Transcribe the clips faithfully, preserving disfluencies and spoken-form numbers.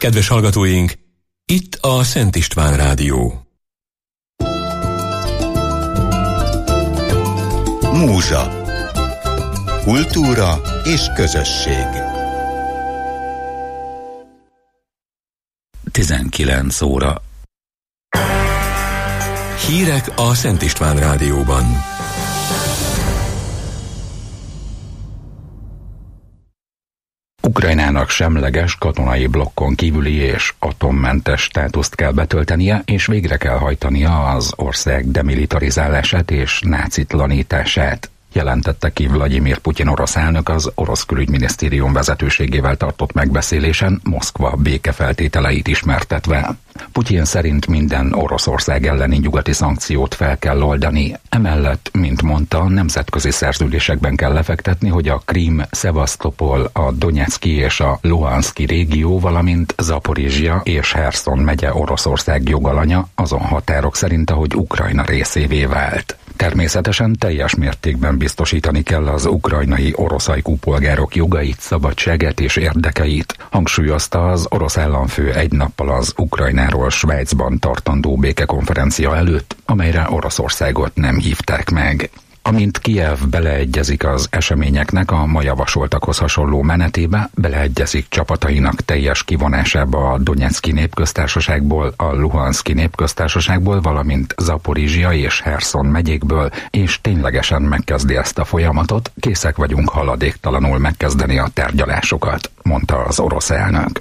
Kedves hallgatóink, itt a Szent István Rádió. Múzsa. Kultúra és közösség. tizenkilenc óra. Hírek a Szent István Rádióban. Ukrajnának semleges katonai blokkon kívüli és atommentes státuszt kell betöltenie, és végre kell hajtania az ország demilitarizálását és nácitlanítását, jelentette ki Vladimir Putyin orosz elnök az orosz külügyminisztérium vezetőségével tartott megbeszélésen, Moszkva békefeltételeit ismertetve. Putyin szerint minden Oroszország elleni nyugati szankciót fel kell oldani. Emellett, mint mondta, nemzetközi szerződésekben kell lefektetni, hogy a Krím, Szevasztopol, a Donyeczki és a Luhanszki régió, valamint Zaporizsia és Herszon megye Oroszország jogalanya azon határok szerint, ahogy Ukrajna részévé vált. Természetesen teljes mértékben biztosítani kell az ukrajnai orosz ajkú polgárok jogait, szabadságát és érdekeit, hangsúlyozta az orosz államfő egy nappal az Ukrajnáról Svájcban tartandó békekonferencia előtt, amelyre Oroszországot nem hívták meg. Amint Kijev beleegyezik az eseményeknek a ma javasoltakhoz hasonló menetébe, beleegyezik csapatainak teljes kivonásába a Donyeczki népköztársaságból, a Luhanszki népköztársaságból, valamint Zaporizsia és Herszon megyékből, és ténylegesen megkezdi ezt a folyamatot, készek vagyunk haladéktalanul megkezdeni a tárgyalásokat, mondta az orosz elnök.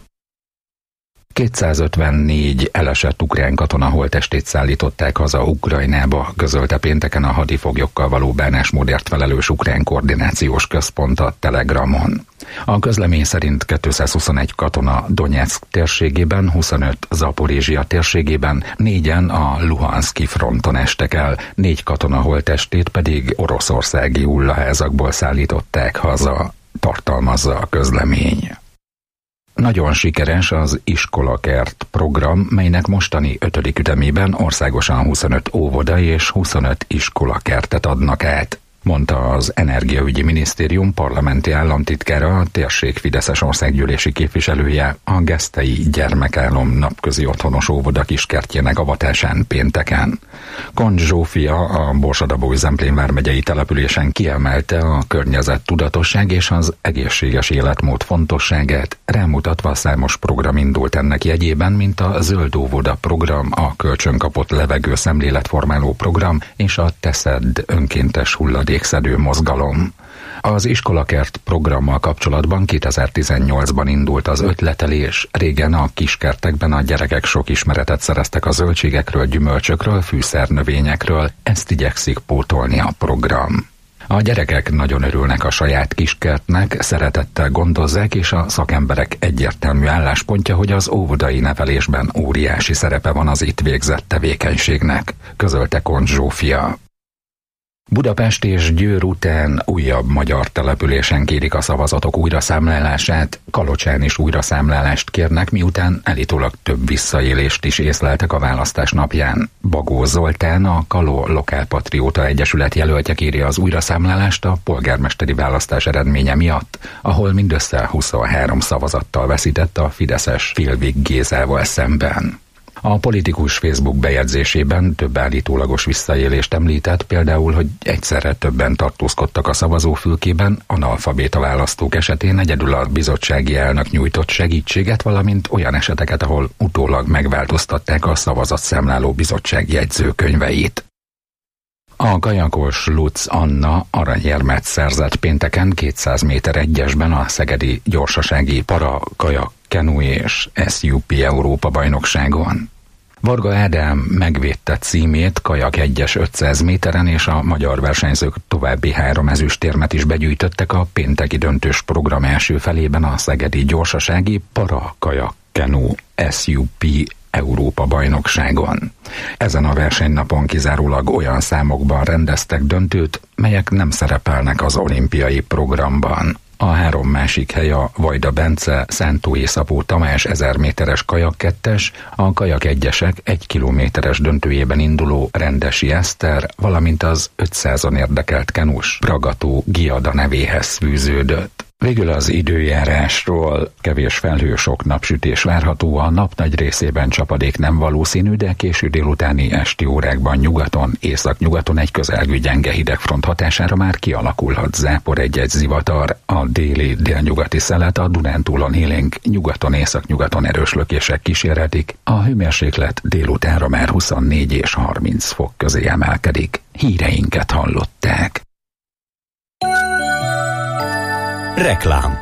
kétszázötvennégy elesett ukrán katona holttestét szállították haza Ukrajnába, közölte pénteken a hadifoglyokkal való bánásmódért felelős ukrán koordinációs központ a Telegramon. A közlemény szerint kétszázhuszonegy katona Donyeck térségében, huszonöt Zaporizsia térségében, négyen a Luhanszki fronton estek el, négy katona holttestét pedig oroszországi hullaházakból szállították haza, tartalmazza a közlemény. Nagyon sikeres az Iskolakert program, melynek mostani ötödik ütemében országosan huszonöt óvoda és huszonöt iskolakertet adnak át, mondta az Energiaügyi Minisztérium parlamenti államtitkára, a térség fideszes országgyűlési képviselője a Gesztei Gyermekálom napközi otthonos óvoda kiskertjének avatásán pénteken. Kont Zsófia, a Borsod-Abaúj-Zemplén vármegyei településen kiemelte a környezet tudatosság és az egészséges életmód fontosságát, rámutatva számos program indult ennek jegyében, mint a Zöld óvoda program, a kölcsönkapott levegő szemléletformáló program és a Teszed önkéntes hulladékszedő mozgalom. Az Iskolakert programmal kapcsolatban kétezer-tizennyolcban indult az ötletelés. Régen a kiskertekben a gyerekek sok ismeretet szereztek a zöldségekről, gyümölcsökről, fűszernövényekről, ezt igyekszik pótolni a program. A gyerekek nagyon örülnek a saját kiskertnek, szeretettel gondozzák, és a szakemberek egyértelmű álláspontja, hogy az óvodai nevelésben óriási szerepe van az itt végzett tevékenységnek, közölte Kont Zsófia. Budapest és Győr után újabb magyar településen kérik a szavazatok újraszámlálását, Kalocsán is újraszámlálást kérnek, miután állítólag több visszaélést is észleltek a választás napján. Bagó Zoltán, a Kaló Lokálpatrióta Egyesület jelöltje kéri az újraszámlálást a polgármesteri választás eredménye miatt, ahol mindössze huszonhárom szavazattal veszített a fideszes Filvig Gézával szemben. A politikus Facebook bejegyzésében több állítólagos visszaélést említett, például, hogy egyszerre többen tartózkodtak a szavazófülkében, analfabéta választók esetén egyedül a bizottsági elnök nyújtott segítséget, valamint olyan eseteket, ahol utólag megváltoztatták a szavazatszámláló bizottság jegyzőkönyveit. A kajakos Lutz Anna aranyérmet szerzett pénteken kétszáz méter egyesben a szegedi gyorsasági para, kajak, kenu és es u pé Európa bajnokságon. Varga Ádám megvédte címét kajak egyes ötszáz méteren, és a magyar versenyzők további három ezüstérmet is begyűjtöttek a pénteki döntős program első felében a szegedi gyorsasági para, kajak, kenu, es u pé Európa bajnokságon. Ezen a versenynapon kizárólag olyan számokban rendeztek döntőt, melyek nem szerepelnek az olimpiai programban. A három másik hely a Vajda Bence, Szántói Szabó Tamás ezer méteres kajak kettes, a kajak egyesek egy kilométeres döntőjében induló Rendesi Eszter, valamint az ötszázon érdekelt kenus Bragató Giada nevéhez fűződött. Végül az időjárásról. Kevés felhő, sok napsütés várható, a nap nagy részében csapadék nem valószínű, de késő délutáni esti órákban nyugaton, északnyugaton egy közelgő gyenge hidegfront hatására már kialakulhat zápor, egy-egy zivatar. A déli, délnyugati szelet a Dunántúlon élénk, nyugaton, északnyugaton erős lökések kísérhetik. A hőmérséklet délutánra már huszonnégy és harminc fok közé emelkedik. Híreinket hallották. Reklám.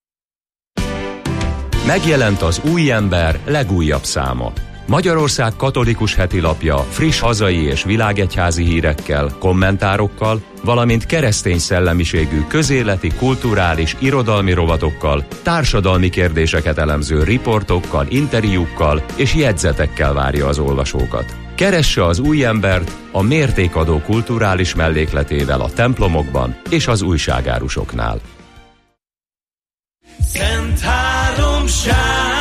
Megjelent az Új Ember legújabb száma. Magyarország katolikus hetilapja friss hazai és világegyházi hírekkel, kommentárokkal, valamint keresztény szellemiségű közéleti, kulturális, irodalmi rovatokkal, társadalmi kérdéseket elemző riportokkal, interjúkkal és jegyzetekkel várja az olvasókat. Keresse az Új Embert a mértékadó kulturális mellékletével a templomokban és az újságárusoknál. Szent háromság,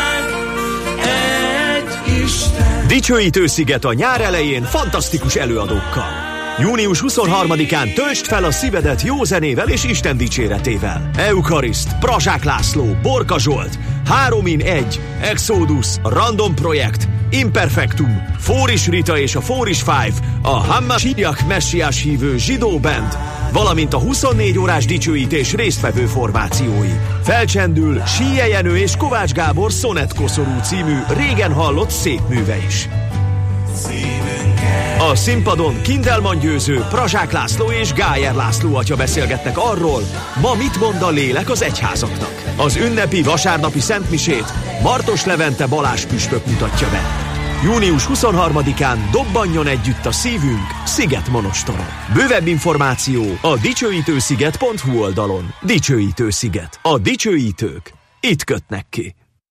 egy Isten. Dicsőítő sziget a nyár elején fantasztikus előadókkal. június huszonharmadikán töltsd fel a szívedet jó zenével és Isten dicséretével. Euchariszt, Prazsák László, Borka Zsolt, három in egy, Exodus, Random Projekt, Imperfectum, Fóris Rita és a Fóris Five, a Hammasiak messiás hívő zsidó band, valamint a huszonnégy órás dicsőítés résztvevő formációi. Felcsendül Síje Jenő és Kovács Gábor Szonett Koszorú című régen hallott szép műve is. A színpadon Kindelman Győző, Prazsák László és Gájer László atya beszélgetnek arról, ma mit mond a lélek az egyházaknak. Az ünnepi vasárnapi szentmisét Martos Levente Balázs püspök mutatja be. június huszonharmadikán dobbanjon együtt a szívünk Szigetmonostoron. Bővebb információ a dicsőítősziget pont hu oldalon. Dicsőítősziget. A dicsőítők itt kötnek ki.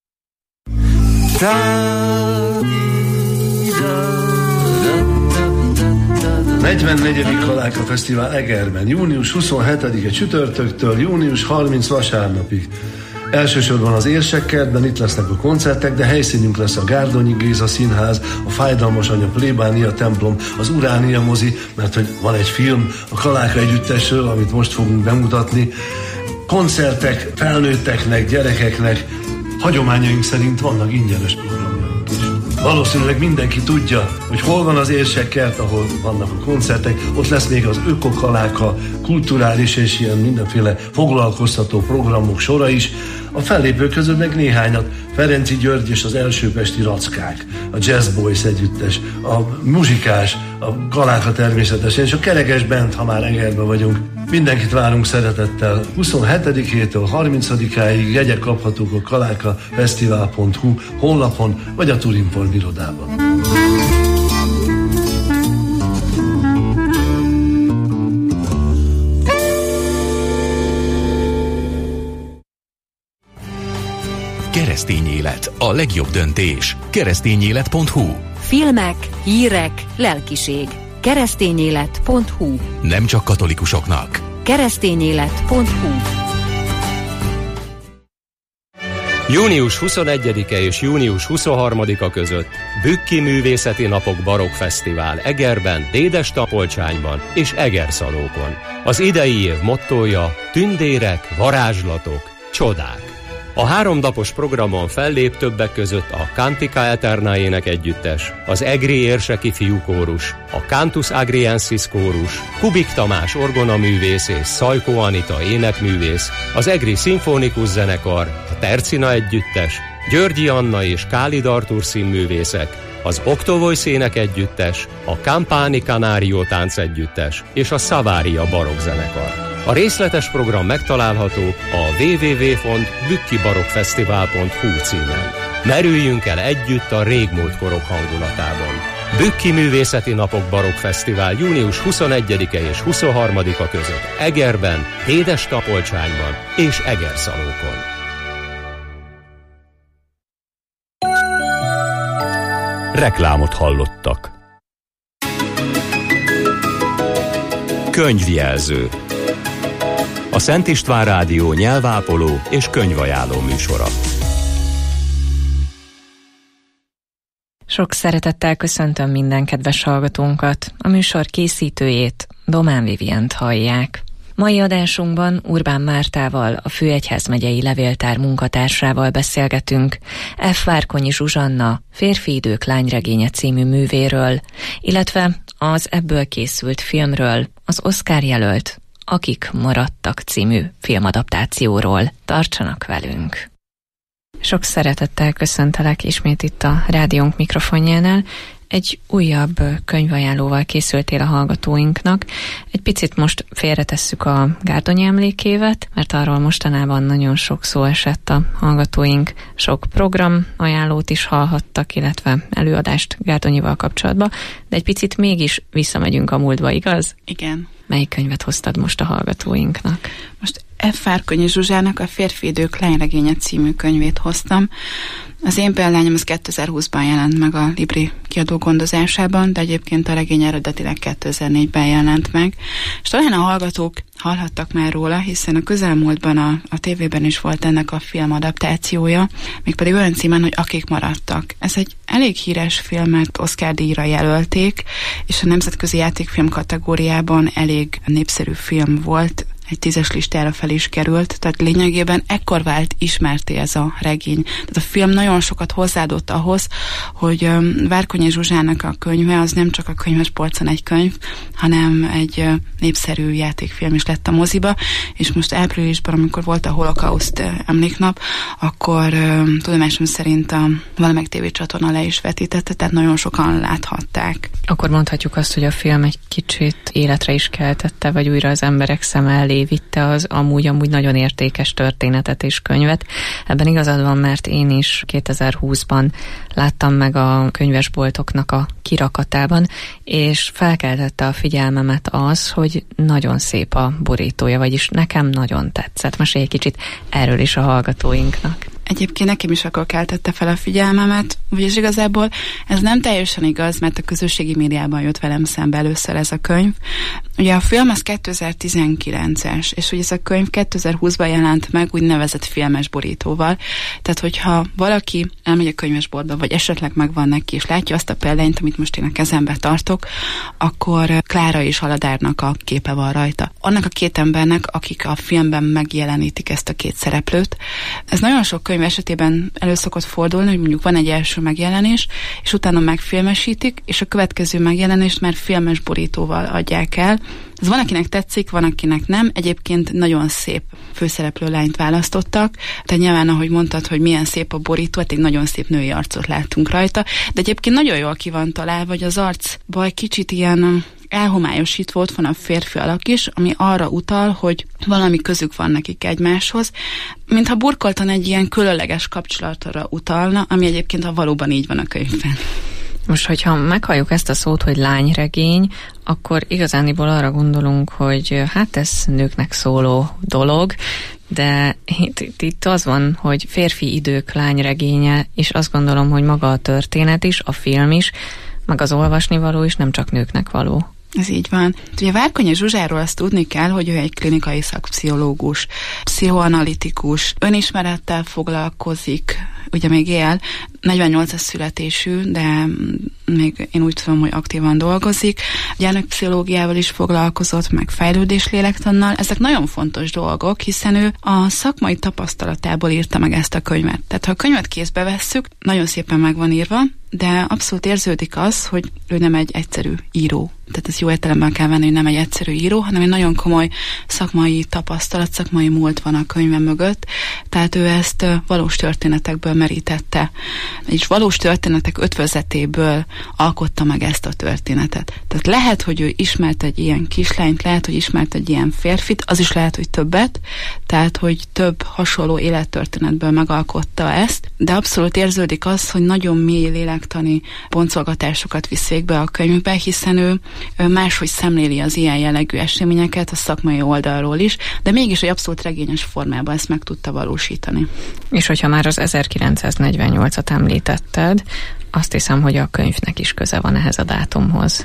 negyvennegyedik Kaláka Fesztivál Egerben, június huszonhetedike csütörtöktől június harmincadika vasárnapig. Elsősorban az Érsekkertben itt lesznek a koncertek, de helyszínünk lesz a Gárdonyi Géza Színház, a Fájdalmas Anya plébánia templom, az Uránia mozi, mert hogy van egy film a Kaláka együttesről, amit most fogunk bemutatni. Koncertek felnőtteknek, gyerekeknek, hagyományaink szerint vannak ingyenes programjaink is. Valószínűleg mindenki tudja, hogy hol van az Érsekkert, ahol vannak a koncertek, ott lesz még az Ökokaláka, kulturális és ilyen mindenféle foglalkoztató programok sora is. A fellépők közül meg néhányat, Ferenci György és az Elsőpesti Rackák, a Jazz Boys együttes, a Muzsikás, a Kaláka természetesen, és a Kerekes Band, ha már Egerben vagyunk. Mindenkit várunk szeretettel. huszonhetedikétől harmincadikáig jegyek kaphatók a kaláka fesztivál pont hu honlapon, vagy a Turinform irodában. Keresztény élet, a legjobb döntés. keresztényélet pont hu. Filmek, hírek, lelkiség. keresztényélet pont hu. Nem csak katolikusoknak. keresztényélet pont hu. június huszonegyedike és június huszonharmadika között Bükki Művészeti Napok Barokk Fesztivál Egerben, Dédes-Tapolcsányban és Egerszalókon. Az idei év mottója tündérek, varázslatok, csodák. A háromnapos programon fellép többek között a Cantica Aeternaének együttes, az Egri Érseki Fiúkórus, a Cantus Agriensis kórus, Kubik Tamás orgonaművész és Szajkó Anita énekművész, az Egri Szimfonikus Zenekar, a Tercina együttes, Györgyi Anna és Kálid Artúr színművészek, az Octovoice ének együttes, a Campani Canario tánc együttes és a Savaria barokk zenekar. A részletes program megtalálható a double-u double-u double-u pont bükki barokk fesztivál pont hu címen. Merüljünk el együtt a régmúlt korok hangulatában. Bükki Művészeti Napok Barokk Fesztivál június huszonegyedike és huszonharmadika között Egerben, Dédes-Tapolcsányban és Egerszalókon. Reklámot hallottak. Könyvjelző. A Szent István Rádió nyelvápoló és könyvajánló műsora. Sok szeretettel köszöntöm minden kedves hallgatónkat. A műsor készítőjét, Domán Vivient hallják. Mai adásunkban Urbán Mártával, a Főegyházmegyei Levéltár munkatársával beszélgetünk F. Várkonyi Zsuzsanna Férfi idők lányregénye című művéről, illetve az ebből készült filmről, az Oscar jelölt Akik maradtak című filmadaptációról. Tartsanak velünk! Sok szeretettel köszöntelek ismét itt a rádiónk mikrofonjánál. Egy újabb könyvajánlóval készültél a hallgatóinknak. Egy picit most félretesszük a Gárdonyi emlékévet, mert arról mostanában nagyon sok szó esett, a hallgatóink sok program ajánlót is hallhattak, illetve előadást Gárdonyival kapcsolatban, de egy picit mégis visszamegyünk a múltba, igaz? Igen. Melyik könyvet hoztad most a hallgatóinknak? Most F. Várkonyi Zsuzsának a Férfi idők lányregénye című könyvét hoztam. Az én példányom az kétezer-húszban jelent meg a Libri kiadó gondozásában, de egyébként a regény eredetileg kétezer-négyben jelent meg. És talán a hallgatók hallhattak már róla, hiszen a közelmúltban a, a tévében is volt ennek a filmadaptációja, mégpedig olyan címen, hogy Akik maradtak. Ez egy elég híres film, mert Oscar-díjra jelölték, és a nemzetközi játékfilm kategóriában elég népszerű film volt, egy tízes listára fel is került, tehát lényegében ekkor vált ismerté ez a regény. Tehát a film nagyon sokat hozzáadott ahhoz, hogy um, Várkonyi Zsuzsának a könyve az nem csak a könyves polcon egy könyv, hanem egy uh, népszerű játékfilm is lett a moziba, és most áprilisban, amikor volt a Holokauszt uh, emléknap, akkor uh, tudomásom szerint a valamelyik tévécsatorna le is vetítette, tehát nagyon sokan láthatták. Akkor mondhatjuk azt, hogy a film egy kicsit életre is keltette, vagy újra az emberek szem elé vitte az amúgy-amúgy nagyon értékes történetet és könyvet. Ebben igazad van, mert én is kétezer-húszban láttam meg a könyvesboltoknak a kirakatában, és felkeltette a figyelmemet az, hogy nagyon szép a borítója, vagyis nekem nagyon tetszett. Mesélj egy kicsit erről is a hallgatóinknak. Egyébként nekem is akkor keltette fel a figyelmemet, vagyis igazából ez nem teljesen igaz, mert a közösségi médiában jött velem szembe először ez a könyv. Ugye a film az kétezer-tizenkilences, és ugye ez a könyv kétezer-húszban jelent meg úgynevezett filmes borítóval. Tehát, hogyha valaki elmegy a könyvesboltba, vagy esetleg megvan neki, és látja azt a példányt, amit most én a kezembe tartok, akkor Klára és Aladárnak a képe van rajta. Annak a két embernek, akik a filmben megjelenítik ezt a két szereplőt. Ez nagyon sok könyv esetében elő szokott fordulni, hogy mondjuk van egy első megjelenés, és utána megfilmesítik, és a következő megjelenést már filmes borítóval adják el. Ez van, akinek tetszik, van, akinek nem. Egyébként nagyon szép főszereplő lányt választottak. Tehát nyilván, ahogy mondtad, hogy milyen szép a borító, hát egy nagyon szép női arcot láttunk rajta, de egyébként nagyon jól ki van találva, hogy az arcba egy kicsit ilyen elhomályosítva ott van a férfi alak is, ami arra utal, hogy valami közük van nekik egymáshoz, mintha burkoltan egy ilyen különleges kapcsolatra utalna, ami egyébként a valóban így van a könyvben. Most, hogyha meghalljuk ezt a szót, hogy lányregény, akkor igazániból arra gondolunk, hogy hát ez nőknek szóló dolog, de itt, itt, itt az van, hogy férfi idők lányregénye, és azt gondolom, hogy maga a történet is, a film is, meg az olvasnivaló is nem csak nőknek való. Ez így van. Ugye Várkonyi Zsuzsáról azt tudni kell, hogy ő egy klinikai szakpszichológus, pszichoanalitikus, önismerettel foglalkozik, ugye még él, negyvennyolcas születésű, de még én úgy tudom, hogy aktívan dolgozik. Gyermekpszichológiával is foglalkozott, meg fejlődéslélektannal. Ezek nagyon fontos dolgok, hiszen ő a szakmai tapasztalatából írta meg ezt a könyvet. Tehát ha a könyvet kézbe vesszük, nagyon szépen meg van írva, de abszolút érződik az, hogy ő nem egy egyszerű író. Tehát ez jó értelemben kell venni, hogy nem egy egyszerű író, hanem egy nagyon komoly szakmai tapasztalat, szakmai múlt van a könyve mögött. Tehát ő ezt valós történetekből merítette. És valós történetek ötvözetéből alkotta meg ezt a történetet. Tehát lehet, hogy ő ismert egy ilyen kislányt, lehet, hogy ismert egy ilyen férfit, az is lehet, hogy többet, tehát, hogy több hasonló élettörténetből megalkotta ezt, de abszolút érződik az, hogy nagyon mély lélektani boncolgatásokat visz végbe a könyvbe, hiszen ő, ő máshogy szemléli az ilyen jellegű eseményeket a szakmai oldalról is, de mégis egy abszolút regényes formában ezt meg tudta valósítani. És hogyha már az ezerkilencszáznegyvennyolcat említetted, azt hiszem, hogy a könyvnek is köze van ehhez a dátumhoz.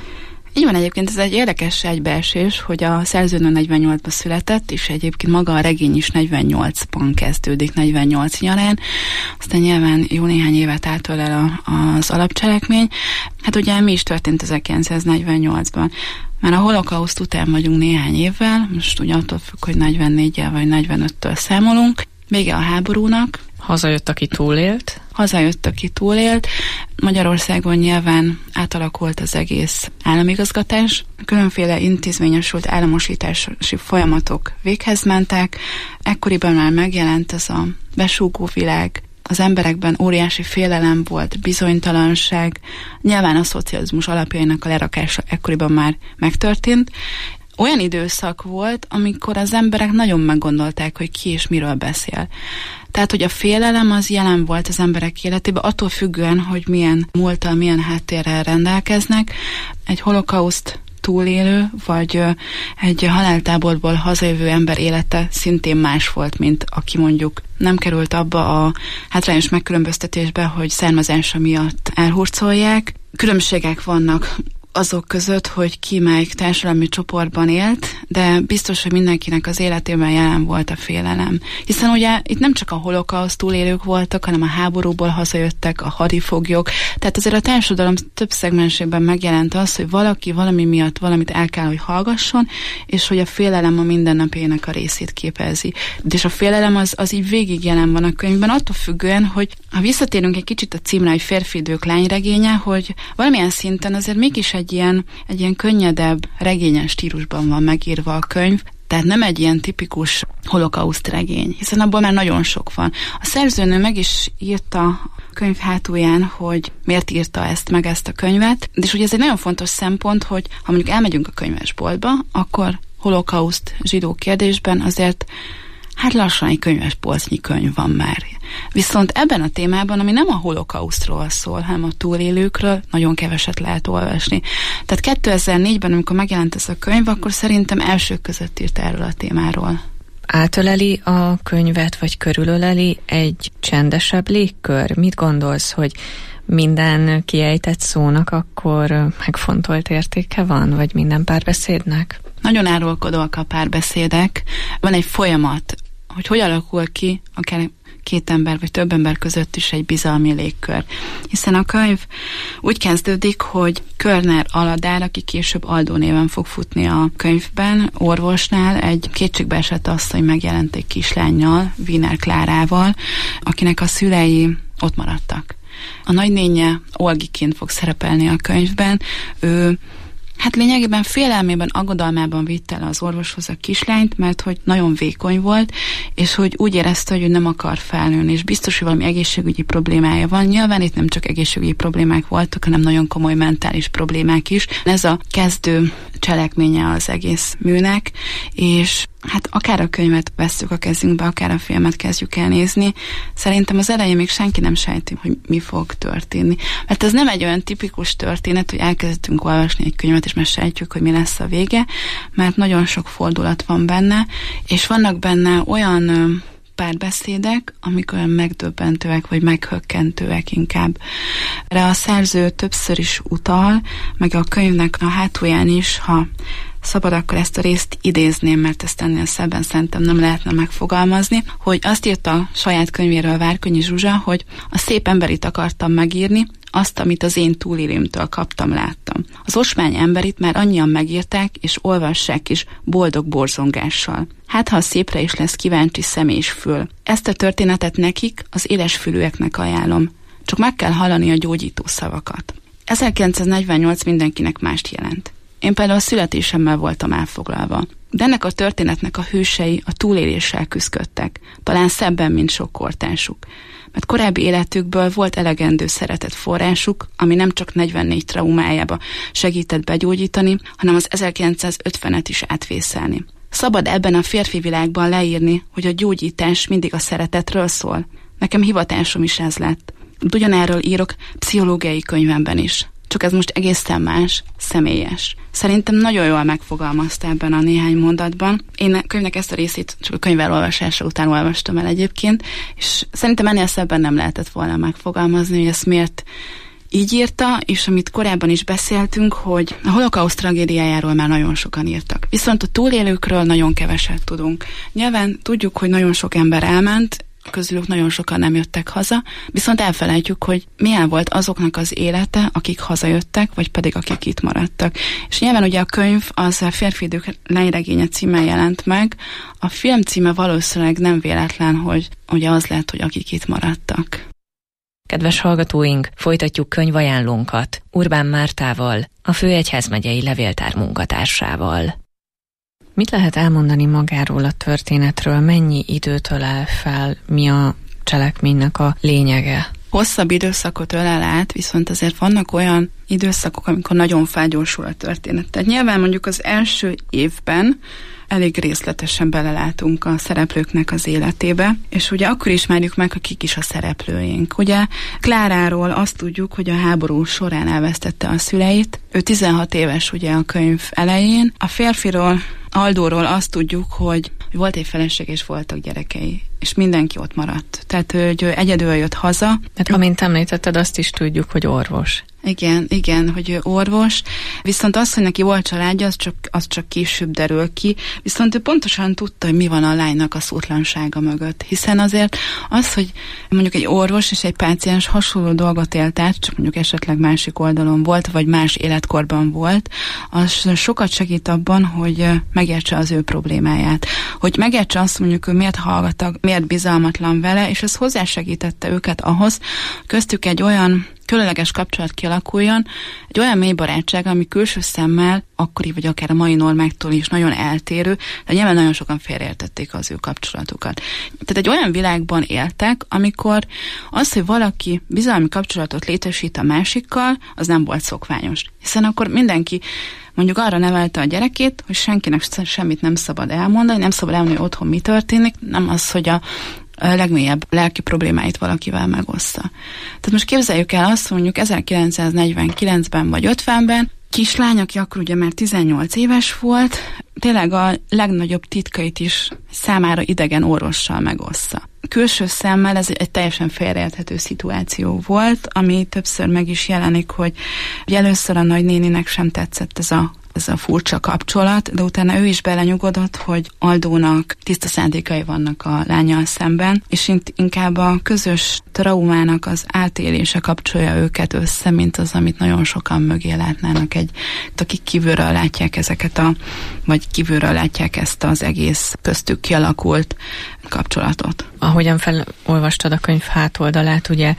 Így van, egyébként ez egy érdekes egybeesés, hogy a szerzőnő negyvennyolcban született, és egyébként maga a regény is negyvennyolcban kezdődik, negyvennyolc nyarán, aztán nyilván jó néhány évet átölel az alapcselekmény. Hát ugye mi is történt ezerkilencszáznegyvennyolcban? Már a holokauszt után vagyunk néhány évvel, most ugye attól függ, hogy negyvennégyel vagy negyvenöttől számolunk. Vége a háborúnak. Hazajött, aki túlélt. Hazajött, aki túlélt. Magyarországon nyilván átalakult az egész államigazgatás. Különféle intézményesült államosítási folyamatok véghez mentek. Ekkoriban már megjelent ez a besúgó világ. Az emberekben óriási félelem volt, bizonytalanság. Nyilván a szocializmus alapjainak a lerakása ekkoriban már megtörtént. Olyan időszak volt, amikor az emberek nagyon meggondolták, hogy ki és miről beszél. Tehát, hogy a félelem az jelen volt az emberek életében, attól függően, hogy milyen múlttal, milyen háttérrel rendelkeznek. Egy holokauszt túlélő, vagy egy haláltáborból hazajövő ember élete szintén más volt, mint aki mondjuk nem került abba a hátrányos megkülönböztetésbe, hogy származása miatt elhurcolják. Különbségek vannak azok között, hogy ki melyik társadalmi csoportban élt, de biztos, hogy mindenkinek az életében jelen volt a félelem. Hiszen ugye itt nem csak a holokauszt túlélők voltak, hanem a háborúból hazajöttek, a hadifoglyok. Tehát azért a társadalom több szegmensében megjelent az, hogy valaki valami miatt valamit el kell, hogy hallgasson, és hogy a félelem a mindennapjainak a részét képezi. És a félelem az, az így végig jelen van a könyvben, attól függően, hogy ha visszatérünk egy kicsit a címre, hogy Férfi idők lányregénye, hogy valamilyen szinten azért mégis egy ilyen, egy ilyen könnyedebb, regényes stílusban van megírva a könyv, tehát nem egy ilyen tipikus holokauszt regény, hiszen abból már nagyon sok van. A szerzőnő meg is írta a könyv hátulján, hogy miért írta ezt meg, ezt a könyvet, és ugye ez egy nagyon fontos szempont, hogy ha mondjuk elmegyünk a könyvesboltba, akkor holokauszt zsidó kérdésben azért hát lassan egy könyvespolcnyi könyv van már. Viszont ebben a témában, ami nem a holokausztról szól, hanem a túlélőkről, nagyon keveset lehet olvasni. Tehát kétezer-négyben, amikor megjelent ez a könyv, akkor szerintem elsők között írt erről a témáról. Átöleli a könyvet, vagy körülöleli egy csendesebb légkör? Mit gondolsz, hogy minden kiejtett szónak akkor megfontolt értéke van, vagy minden párbeszédnek? Nagyon árulkodóak a párbeszédek. Van egy folyamat, hogy hogy alakul ki akár két ember vagy több ember között is egy bizalmi légkör. Hiszen a könyv úgy kezdődik, hogy Körner Aladár, aki később Aldó néven fog futni a könyvben, orvosnál egy kétségbeesett asszony megjelent egy kislánnyal, Wiener Klárával, akinek a szülei ott maradtak. A nagynénye Olgiként fog szerepelni a könyvben. Ő hát lényegében félelmében, aggodalmában vitte el az orvoshoz a kislányt, mert hogy nagyon vékony volt, és hogy úgy érezte, hogy ő nem akar felnőni, és biztos, hogy valami egészségügyi problémája van. Nyilván itt nem csak egészségügyi problémák voltak, hanem nagyon komoly mentális problémák is. Ez a kezdő cselekménye az egész műnek, és hát akár a könyvet vesszük a kezünkbe, akár a filmet kezdjük el nézni, szerintem az elején még senki nem sejti, hogy mi fog történni. Mert ez nem egy olyan tipikus történet, hogy elkezdtünk olvasni egy könyvet, és már sejtjük, hogy mi lesz a vége, mert nagyon sok fordulat van benne, és vannak benne olyan párbeszédek, amik olyan megdöbbentőek, vagy meghökkentőek inkább. Erre a szerző többször is utal, meg a könyvnek a hátulján is, ha szabad, akkor ezt a részt idézném, mert ezt ennél szebben szerintem nem lehetne megfogalmazni, hogy azt írta a saját könyvéről Várkonyi Zsuzsa, hogy a szép emberit akartam megírni, azt, amit az én túlélőmtől kaptam, láttam. Az osmány emberit már annyian megírták, és olvassák is boldog borzongással. Hát, ha a szépre is lesz kíváncsi szem és fül. Ezt a történetet nekik, az élesfülűeknek ajánlom. Csak meg kell hallani a gyógyító szavakat. ezerkilencszáznegyvennyolc mindenkinek mást jelent. Én például a születésemmel voltam elfoglalva. De ennek a történetnek a hősei a túléléssel küzdöttek, talán szebben, mint sok kortársuk. Mert korábbi életükből volt elegendő szeretett forrásuk, ami nem csak negyvennégy traumájába segített begyógyítani, hanem az ezerkilencszázötvenet is átvészelni. Szabad ebben a férfi világban leírni, hogy a gyógyítás mindig a szeretetről szól. Nekem hivatásom is ez lett. Ugyanerről írok pszichológiai könyvemben is. Csak ez most egészen más, személyes. Szerintem nagyon jól megfogalmazta ebben a néhány mondatban. Én a könyvnek ezt a részét csak a könyv elolvasása után olvastam el egyébként, és szerintem ennél szebben nem lehetett volna megfogalmazni, hogy ezt miért így írta, és amit korábban is beszéltünk, hogy a holokauszt tragédiájáról már nagyon sokan írtak. Viszont a túlélőkről nagyon keveset tudunk. Nyilván tudjuk, hogy nagyon sok ember elment, közülük nagyon sokan nem jöttek haza, viszont elfelejtjük, hogy milyen volt azoknak az élete, akik hazajöttek, vagy pedig akik itt maradtak. És nyilván ugye a könyv az a Férfi idők lányregénye címmel jelent meg, a film címe valószínűleg nem véletlen, hogy ugye az lehet, hogy akik itt maradtak. Kedves hallgatóink, folytatjuk könyvajánlónkat Urbán Mártával, a Főegyházmegyei Levéltár munkatársával. Mit lehet elmondani magáról a történetről? Mennyi időt ölel fel? Mi a cselekménynek a lényege? Hosszabb időszakot ölel át, viszont azért vannak olyan időszakok, amikor nagyon felgyorsul a történet. Tehát nyilván mondjuk az első évben elég részletesen belelátunk a szereplőknek az életébe, és ugye akkor ismerjük meg, hogy kik is a szereplőink. Ugye Kláráról azt tudjuk, hogy a háború során elvesztette a szüleit. Ő tizenhat éves ugye a könyv elején. A férfiról, Aldóról azt tudjuk, hogy volt egy feleség és voltak gyerekei, és mindenki ott maradt. Tehát hogy ő egyedül jött haza. Hát amint említetted, azt is tudjuk, hogy orvos. Igen, igen, hogy ő orvos, viszont az, hogy neki volt családja, az csak, az csak később derül ki, viszont ő pontosan tudta, hogy mi van a lánynak a szótlansága mögött, hiszen azért az, hogy mondjuk egy orvos és egy páciens hasonló dolgot élt át, csak mondjuk esetleg másik oldalon volt, vagy más életkorban volt, az sokat segít abban, hogy megértse az ő problémáját, hogy megértse azt, mondjuk, hogy miért hallgatag, miért bizalmatlan vele, és ez hozzásegítette őket ahhoz, köztük egy olyan különleges kapcsolat kialakuljon, egy olyan mély barátság, ami külső szemmel akkori vagy akár a mai normáktól is nagyon eltérő, de nyilván nagyon sokan félreértették az ő kapcsolatukat. Tehát egy olyan világban éltek, amikor az, hogy valaki bizalmi kapcsolatot létesít a másikkal, az nem volt szokványos. Hiszen akkor mindenki mondjuk arra nevelte a gyerekét, hogy senkinek semmit nem szabad elmondani, nem szabad elmondani, hogy otthon mi történik, nem az, hogy a a legmélyebb lelki problémáit valakivel megoszta. Tehát most képzeljük el azt, mondjuk ezerkilencszáznegyvenkilencben vagy ötvenben, kislány, aki akkor ugye már tizennyolc éves volt, tényleg a legnagyobb titkait is számára idegen orvossal megoszta. Külső szemmel ez egy teljesen félreérthető szituáció volt, ami többször meg is jelenik, hogy először a nagynéninek sem tetszett ez a ez a furcsa kapcsolat, de utána ő is belenyugodott, hogy Aldónak tiszta szándékai vannak a lányal szemben, és inkább a közös traumának az átélése kapcsolja őket össze, mint az, amit nagyon sokan mögé látnának, egy, akik kívülről látják ezeket a, vagy kívülről látják ezt az egész köztük kialakult kapcsolatot. Ahogyan felolvastad a könyv hátoldalát, ugye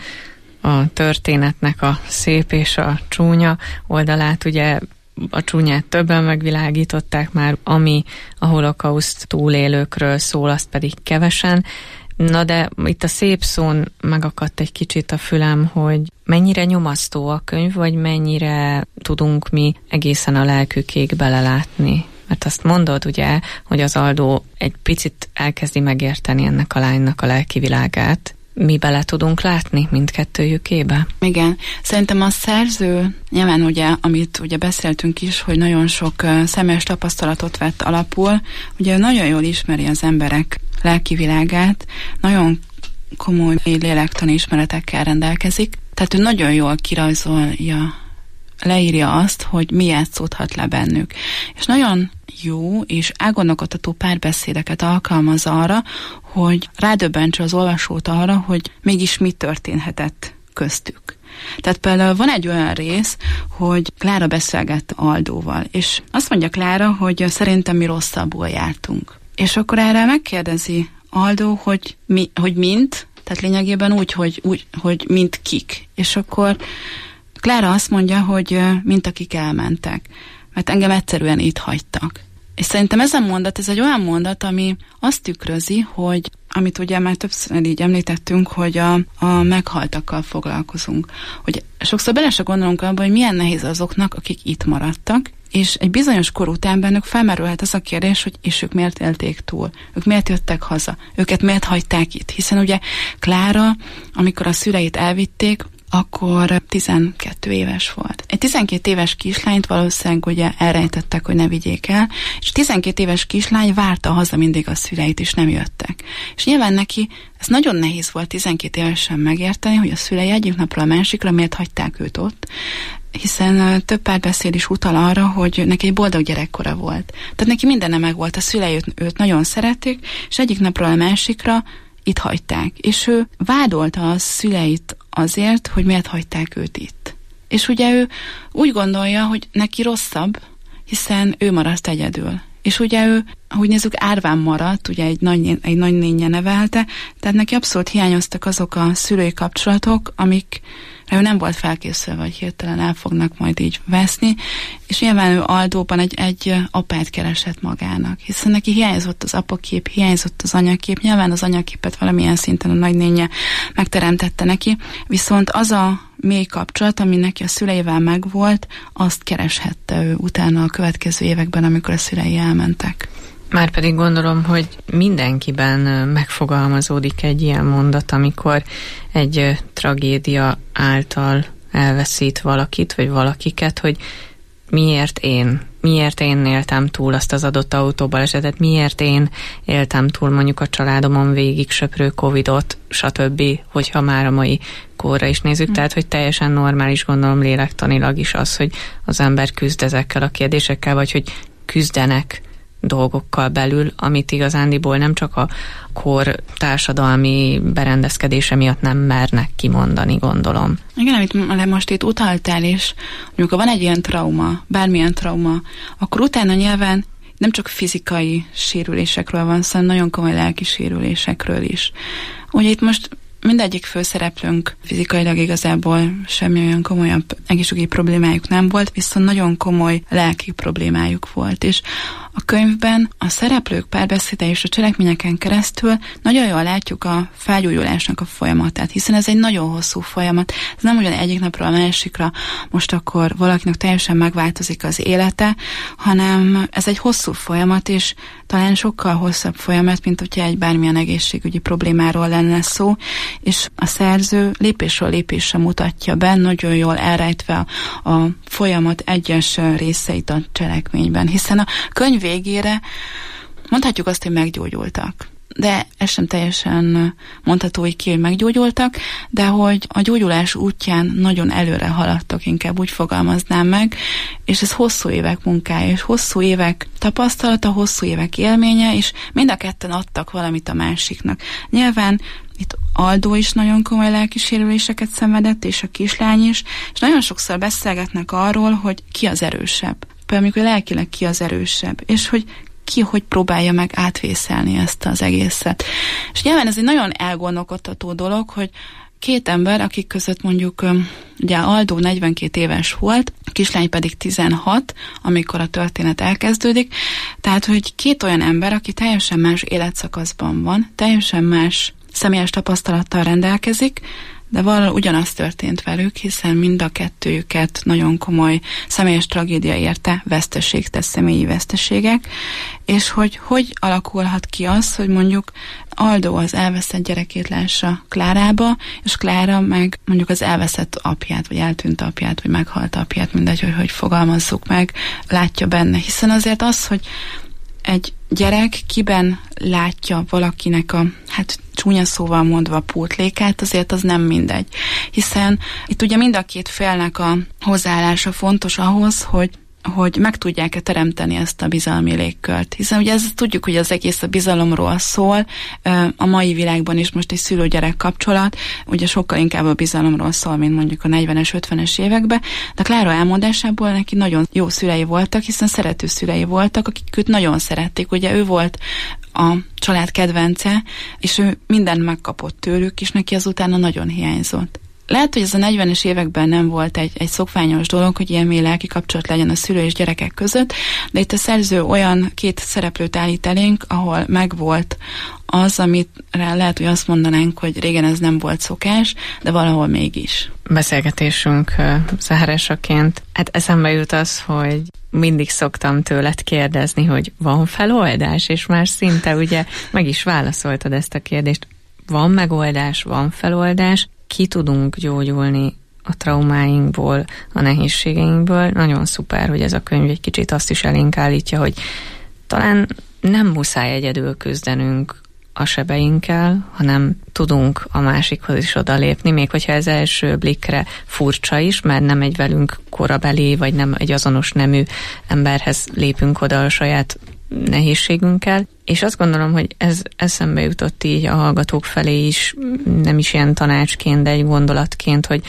a történetnek a szép és a csúnya oldalát, ugye a csúnyát többen megvilágították már, ami a holokauszt túlélőkről szól, azt pedig kevesen. Na de itt a szép szón megakadt egy kicsit a fülem, hogy mennyire nyomasztó a könyv, vagy mennyire tudunk mi egészen a lelkükéig belelátni. Mert azt mondod ugye, hogy az Aldó egy picit elkezdi megérteni ennek a lánynak a lelki világát. Mi bele tudunk látni mindkettőjükébe? Igen. Szerintem a szerző, nyilván ugye, amit ugye beszéltünk is, hogy nagyon sok uh, személyes tapasztalatot vett alapul, ugye nagyon jól ismeri az emberek lelki világát, nagyon komoly lélektani ismeretekkel rendelkezik, tehát ő nagyon jól kirajzolja, leírja azt, hogy mi játszódhat le bennük. És nagyon jó és elgondolkodtató párbeszédeket alkalmaz arra, hogy rádöbbentse az olvasót arra, hogy mégis mi történhetett köztük. Tehát például van egy olyan rész, hogy Klára beszélgett Aldóval, és azt mondja Klára, hogy szerintem mi rosszabbul jártunk. És akkor erre megkérdezi Aldó, hogy, mi, hogy mint, tehát lényegében úgy, hogy, úgy, hogy mint kik. És akkor Klára azt mondja, hogy mint akik elmentek, mert engem egyszerűen itt hagytak. És szerintem ez a mondat, ez egy olyan mondat, ami azt tükrözi, hogy amit ugye már többször így említettünk, hogy a, a meghaltakkal foglalkozunk. Hogy sokszor bele se gondolunk abba, hogy milyen nehéz azoknak, akik itt maradtak, és egy bizonyos kor után bennük felmerülhet az a kérdés, hogy és ők miért élték túl, ők miért jöttek haza, őket miért hagyták itt. Hiszen ugye Klára, amikor a szüleit elvitték, akkor tizenkét éves volt. Egy tizenkét éves kislányt valószínűleg ugye elrejtettek, hogy ne vigyék el, és tizenkét éves kislány várta haza mindig a szüleit, és nem jöttek. És nyilván neki ez nagyon nehéz volt tizenkét évesen megérteni, hogy a szülei egyik napról a másikra miért hagyták őt ott, hiszen több párbeszéd is utal arra, hogy neki egy boldog gyerekkora volt. Tehát neki mindenne meg volt, a szülei őt, őt nagyon szeretik, és egyik napról a másikra itt hagyták. És ő vádolta a szüleit azért, hogy miért hagyták őt itt. És ugye ő úgy gondolja, hogy neki rosszabb, hiszen ő maradt egyedül. És ugye ő, ahogy nézzük, árván maradt, ugye egy, nagy, egy nagynénje nevelte, tehát neki abszolút hiányoztak azok a szülői kapcsolatok, amik ő nem volt felkészülve, vagy hirtelen el fognak majd így veszni, és nyilván ő Aldóban egy, egy apát keresett magának, hiszen neki hiányzott az apakép, hiányzott az anyakép, nyilván az anyaképet valamilyen szinten a nagynénje megteremtette neki, viszont az a mély kapcsolat, ami neki a szüleivel megvolt, azt kereshette ő utána a következő években, amikor a szülei elmentek. Márpedig gondolom, hogy mindenkiben megfogalmazódik egy ilyen mondat, amikor egy tragédia által elveszít valakit, vagy valakiket, hogy miért én, miért én éltem túl azt az adott autóbalesetet, miért én éltem túl mondjuk a családomon végig söprő Covidot, stb., hogyha már a mai korra is nézzük, mm. tehát hogy teljesen normális, gondolom lélektanilag is az, hogy az ember küzd ezekkel a kérdésekkel, vagy hogy küzdenek dolgokkal belül, amit igazándiból nem csak a kor társadalmi berendezkedése miatt nem mernek kimondani, gondolom. Igen, amit most itt utaltál is, amikor van egy ilyen trauma, bármilyen trauma, akkor utána nyilván nem csak fizikai sérülésekről van szó, nagyon komoly lelki sérülésekről is. Ugye itt most mindegyik főszereplőnk fizikailag igazából semmi olyan komolyabb egészségügyi problémájuk nem volt, viszont nagyon komoly lelki problémájuk volt, és a könyvben a szereplők párbeszéde és a cselekményeken keresztül nagyon jól látjuk a felgyógyulásnak a folyamatát, hiszen ez egy nagyon hosszú folyamat. Ez nem ugyan egyik napról a másikra most akkor valakinek teljesen megváltozik az élete, hanem ez egy hosszú folyamat, és talán sokkal hosszabb folyamat, mint hogyha egy bármilyen egészségügyi problémáról lenne szó, és a szerző lépésről lépésre mutatja be, nagyon jól elrejtve a, a folyamat egyes részeit a cselekményben, hiszen a könyv végére mondhatjuk azt, hogy meggyógyultak. De ez sem teljesen mondható így ki, hogy meggyógyultak, de hogy a gyógyulás útján nagyon előre haladtak, inkább úgy fogalmaznám meg, és ez hosszú évek munkája, és hosszú évek tapasztalata, hosszú évek élménye, és mind a ketten adtak valamit a másiknak. Nyilván itt Aldó is nagyon komoly lelkisérüléseket szenvedett, és a kislány is, és nagyon sokszor beszélgetnek arról, hogy ki az erősebb. Például amikor lelkileg ki az erősebb, és hogy ki hogy próbálja meg átvészelni ezt az egészet. És nyilván ez egy nagyon elgondolkodtató dolog, hogy két ember, akik között mondjuk ugye Aldó negyvenkét éves volt, a kislány pedig tizenhat, amikor a történet elkezdődik, tehát hogy két olyan ember, aki teljesen más életszakaszban van, teljesen más személyes tapasztalattal rendelkezik, de valahol ugyanaz történt velük, hiszen mind a kettőjüket nagyon komoly személyes tragédia érte, veszteség, tesz személyi veszteségek, és hogy hogy alakulhat ki az, hogy mondjuk Aldó az elveszett gyerekét lássa Klárába, és Klára meg mondjuk az elveszett apját, vagy eltűnt apját, vagy meghalt apját, mindegy, hogy hogy fogalmazzuk meg, látja benne. Hiszen azért az, hogy egy gyerek kiben látja valakinek a, hát csúnya szóval mondva, pótlékát, azért az nem mindegy. Hiszen itt ugye mind a két félnek a hozzáállása fontos ahhoz, hogy hogy meg tudják-e teremteni ezt a bizalmi légkört. Hiszen ugye ezt tudjuk, hogy az egész a bizalomról szól, a mai világban is most egy szülő-gyerek kapcsolat, ugye sokkal inkább a bizalomról szól, mint mondjuk a negyvenes, ötvenes években, de Klára elmondásából neki nagyon jó szülei voltak, hiszen szerető szülei voltak, akik őt nagyon szerették. Ugye ő volt a család kedvence, és ő mindent megkapott tőlük, és neki azután nagyon hiányzott. Lehet, hogy ez a negyvenes években nem volt egy, egy szokványos dolog, hogy ilyen mély lelki kapcsolat legyen a szülő és gyerekek között, de itt a szerző olyan két szereplőt állít elénk, ahol megvolt az, amit lehet, hogy azt mondanánk, hogy régen ez nem volt szokás, de valahol mégis. Beszélgetésünk zárásaként, hát eszembe jut az, hogy mindig szoktam tőled kérdezni, hogy van feloldás, és már szinte ugye meg is válaszoltad ezt a kérdést. Van megoldás, van feloldás, ki tudunk gyógyulni a traumáinkból, a nehézségeinkből. Nagyon szuper, hogy ez a könyv egy kicsit azt is elénk állítja, hogy talán nem muszáj egyedül küzdenünk a sebeinkkel, hanem tudunk a másikhoz is odalépni, még hogyha ez első blikre furcsa is, mert nem egy velünk korabeli, vagy nem egy azonos nemű emberhez lépünk oda a saját nehézségünkkel, és azt gondolom, hogy ez eszembe jutott így a hallgatók felé is, nem is ilyen tanácsként, de egy gondolatként, hogy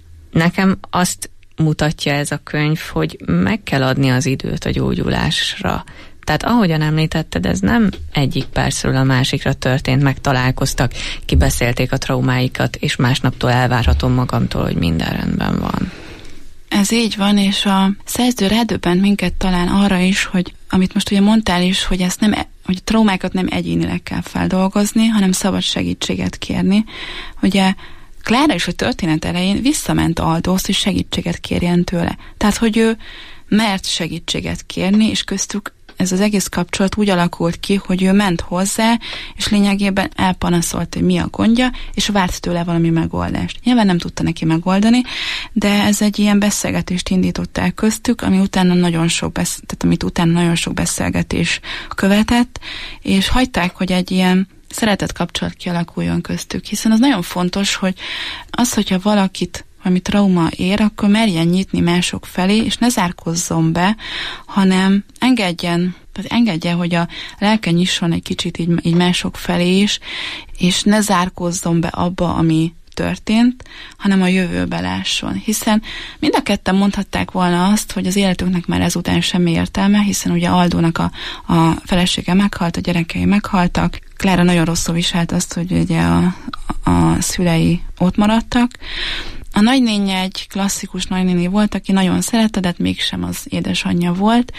nekem azt mutatja ez a könyv, hogy meg kell adni az időt a gyógyulásra. Tehát ahogyan említetted, ez nem egyik percről a másikra történt, meg találkoztak, kibeszélték a traumáikat, és másnaptól elvárhatom magamtól, hogy minden rendben van. Ez így van, és a szerző rádöbbent minket talán arra is, hogy amit most ugye mondtál is, hogy ezt nem, hogy a traumákat nem egyénileg kell feldolgozni, hanem szabad segítséget kérni. Ugye Klára is a történet elején visszament Aldóhoz, hogy segítséget kérjen tőle. Tehát, hogy ő mert segítséget kérni, és köztük ez az egész kapcsolat úgy alakult ki, hogy ő ment hozzá, és lényegében elpanaszolt, hogy mi a gondja, és várt tőle valami megoldást. Nyilván nem tudta neki megoldani, de ez egy ilyen beszélgetést indított el köztük, ami utána nagyon sok besz- tehát amit utána nagyon sok beszélgetés követett, és hagyták, hogy egy ilyen szeretett kapcsolat kialakuljon köztük, hiszen az nagyon fontos, hogy az, hogyha valakit ami trauma ér, akkor merjen nyitni mások felé, és ne zárkozzon be, hanem engedjen, tehát engedje, hogy a lelke nyisson egy kicsit így, így mások felé is, és ne zárkozzon be abba, ami történt, hanem a jövőbe lásson. Hiszen mind a ketten mondhatták volna azt, hogy az életünknek már ezután semmi értelme, hiszen ugye Aldónak a, a felesége meghalt, a gyerekei meghaltak, Klára nagyon rosszul viselt azt, hogy ugye a, a szülei ott maradtak. A nagynénje egy klasszikus nagynéni volt, aki nagyon szerette, de mégsem az édesanyja volt,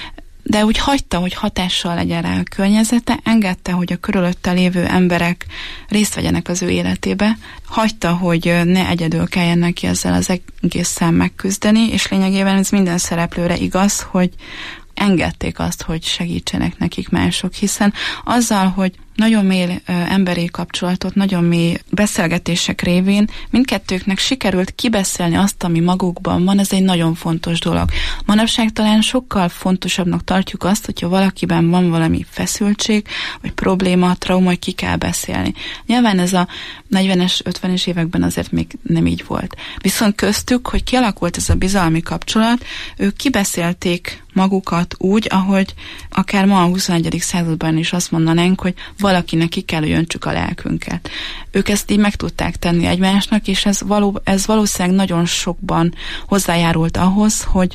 de úgy hagyta, hogy hatással legyen rá a környezete, engedte, hogy a körülötte lévő emberek részt vegyenek az ő életébe, hagyta, hogy ne egyedül kelljen neki ezzel az egésszel megküzdeni, és lényegében ez minden szereplőre igaz, hogy engedték azt, hogy segítsenek nekik mások, hiszen azzal, hogy nagyon mély ö, emberi kapcsolatot, nagyon mély beszélgetések révén mindkettőknek sikerült kibeszélni azt, ami magukban van, ez egy nagyon fontos dolog. Manapság talán sokkal fontosabbnak tartjuk azt, hogyha valakiben van valami feszültség, vagy probléma, trauma, hogy ki kell beszélni. Nyilván ez a negyvenes, ötvenes években azért még nem így volt. Viszont köztük, hogy kialakult ez a bizalmi kapcsolat, ők kibeszélték magukat úgy, ahogy akár ma a huszonegyedik században is azt mondanánk, hogy valakinek ki kell, hogy öntsük a lelkünket. Ők ezt így meg tudták tenni egymásnak, és ez, való, ez valószínűleg nagyon sokban hozzájárult ahhoz, hogy